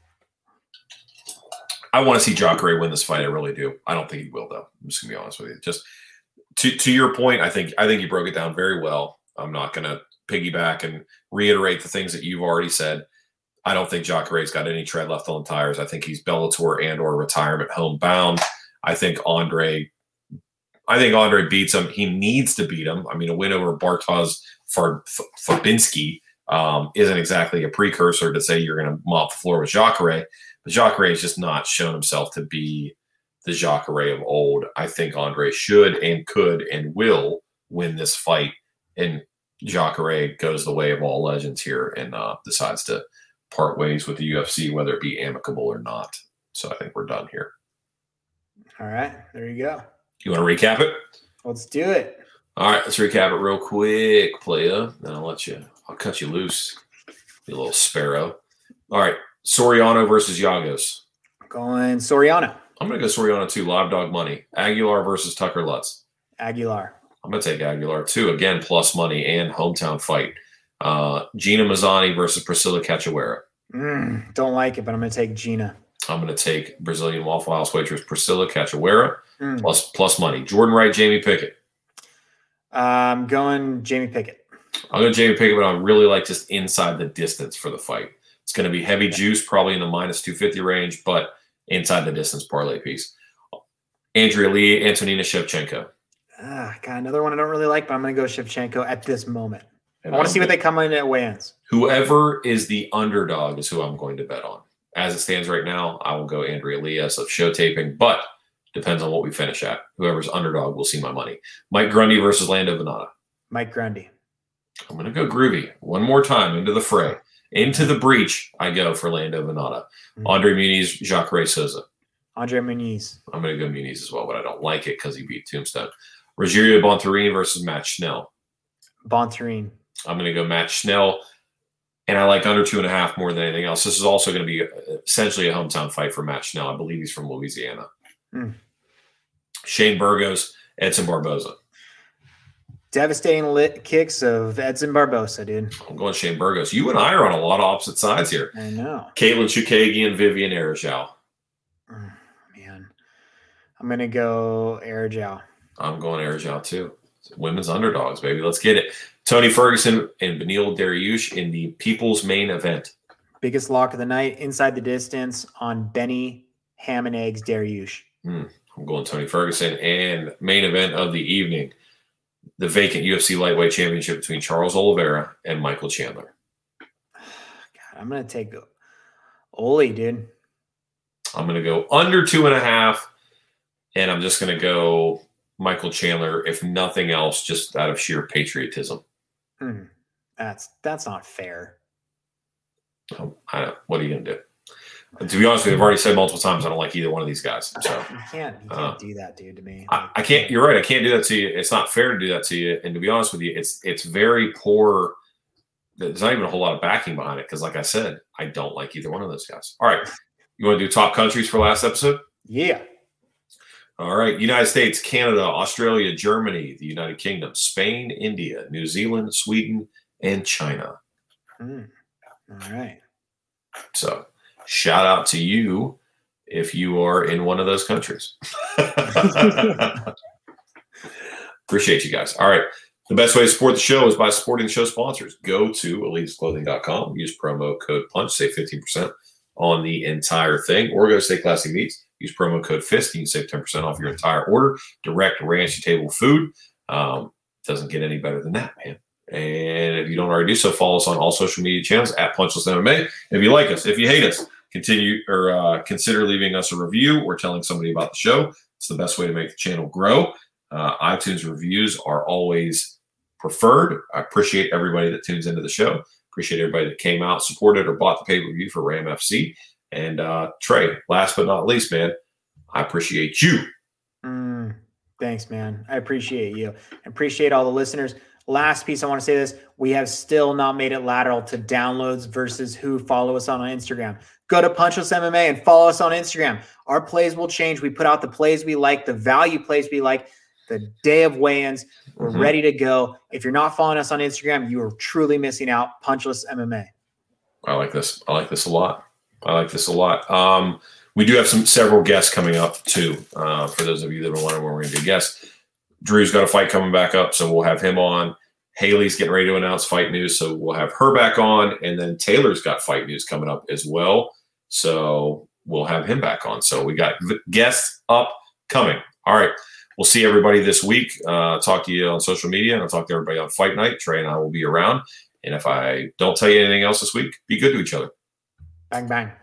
S2: I want to see Jacare win this fight. I really do. I don't think he will, though. I'm just going to be honest with you. Just to to your point, I think I think you broke it down very well. I'm not going to piggyback and reiterate the things that you've already said. I don't think Jacare's got any tread left on the tires. I think he's Bellator and or retirement homebound. I think Andre, I think Andre beats him. He needs to beat him. I mean, a win over Bartosz Fabinski um, isn't exactly a precursor to say you're going to mop the floor with Jacare. But Jacare has just not shown himself to be the Jacare of old. I think Andre should and could and will win this fight. And Jacare goes the way of all legends here and uh, decides to part ways with the U F C, whether it be amicable or not. So I think we're done here.
S3: All right, there you go.
S2: You want to recap it?
S3: Let's do it.
S2: All right, let's recap it real quick, playa. Then I'll let you, I'll cut you loose, you little sparrow. All right, Soriano versus Yagos.
S3: Going Soriano.
S2: I'm going to go Soriano too, live dog money. Aguilar versus Tucker Lutz.
S3: Aguilar. I'm
S2: going to take Aguilar too, again, plus money and hometown fight. Uh, Gina Mazzani versus Priscilla Cachoeira.
S3: Mm, don't like it, but I'm going to take Gina.
S2: I'm going to take Brazilian Waffle House waitress Priscilla Cachoeira
S3: mm.
S2: plus plus money. Jordan Wright, Jamie Pickett.
S3: I'm going Jamie Pickett.
S2: I'm going Jamie Pickett, but I really like just inside the distance for the fight. It's going to be heavy juice, probably in the minus two fifty range, but inside the distance parlay piece. Andrea Lee, Antonina Shevchenko.
S3: Ah, God, another one I don't really like, but I'm going to go Shevchenko at this moment. And I want to see what they come in at weigh-ins.
S2: Whoever is the underdog is who I'm going to bet on. As it stands right now, I will go Andrea Lee as of show taping, but depends on what we finish at. Whoever's underdog will see my money. Mike Grundy versus Lando Venata.
S3: Mike Grundy.
S2: I'm going to go groovy. One more time into the fray. Into the breach, I go for Lando Venata. Mm-hmm. Andre Muniz, Jacare Souza.
S3: Andre Muniz.
S2: I'm going to go Muniz as well, but I don't like it because he beat Tombstone. Rogerio Bontorin versus Matt Schnell.
S3: Bontorin.
S2: I'm going to go Matt Schnell, and I like under two and a half more than anything else. This is also going to be essentially a hometown fight for Matt Schnell. I believe he's from Louisiana. Mm. Shane Burgos, Edson Barboza.
S3: Devastating lit kicks of Edson Barboza, dude.
S2: I'm going Shane Burgos. You and I are on a lot of opposite sides here.
S3: I know.
S2: Caitlin Chukagi, Vivian Arajau.
S3: Mm, man. I'm going to go Arajau.
S2: I'm going Arajau too. Women's underdogs, baby. Let's get it. Tony Ferguson and Beneil Dariush in the People's Main Event.
S3: Biggest lock of the night, inside the distance on Benny Ham and Eggs Dariush.
S2: Mm, I'm going Tony Ferguson. And main event of the evening, the vacant U F C lightweight championship between Charles Oliveira and Michael Chandler.
S3: God, I'm going to take Oli, dude.
S2: I'm going to go under two and a half, and I'm just going to go Michael Chandler, if nothing else, just out of sheer patriotism.
S3: Mm, that's that's not fair.
S2: Um, I don't, what are you going to do? And to be honest with you, I've already said multiple times I don't like either one of these guys. So
S3: you can't, you can't uh, do that, dude. To me,
S2: I, I can't. You're right. I can't do that to you. It's not fair to do that to you. And to be honest with you, it's it's very poor. There's not even a whole lot of backing behind it because, like I said, I don't like either one of those guys. All right, you want to do top countries for last episode?
S3: Yeah.
S2: All right. United States, Canada, Australia, Germany, the United Kingdom, Spain, India, New Zealand, Sweden, and China.
S3: Mm. All right.
S2: So shout out to you if you are in one of those countries. Appreciate you guys. All right. The best way to support the show is by supporting the show sponsors. Go to elitist clothing dot com. Use promo code PUNCH. Save fifteen percent on the entire thing. Or go to Stay Classy Meats. Use promo code FIST. You can save ten percent off your entire order. Direct ranch table food. Um, doesn't get any better than that, man. And if you don't already do so, follow us on all social media channels at Punchless M M A. If you like us, if you hate us, continue or uh, consider leaving us a review or telling somebody about the show. It's the best way to make the channel grow. Uh, iTunes reviews are always preferred. I appreciate everybody that tunes into the show. Appreciate everybody that came out, supported, or bought the pay-per-view for Ram F C. And uh, Trey, last but not least, man, I appreciate you.
S3: Mm, thanks, man. I appreciate you. I appreciate all the listeners. Last piece, I want to say this. We have still not made it lateral to downloads versus who follow us on Instagram. Go to Punchless M M A and follow us on Instagram. Our plays will change. We put out the plays we like, the value plays we like, the day of weigh-ins. We're mm-hmm. ready to go. If you're not following us on Instagram, you are truly missing out. Punchless M M A.
S2: I like this. I like this a lot. I like this a lot. Um, we do have some several guests coming up too. Uh, for those of you that are wondering when we're going to do guests, Drew's got a fight coming back up, so we'll have him on. Haley's getting ready to announce fight news, so we'll have her back on. And then Taylor's got fight news coming up as well, so we'll have him back on. So we got guests up coming. All right. We'll see everybody this week. Uh, talk to you on social media, and I'll talk to everybody on Fight Night. Trey and I will be around. And if I don't tell you anything else this week, be good to each other.
S3: Bang, bang.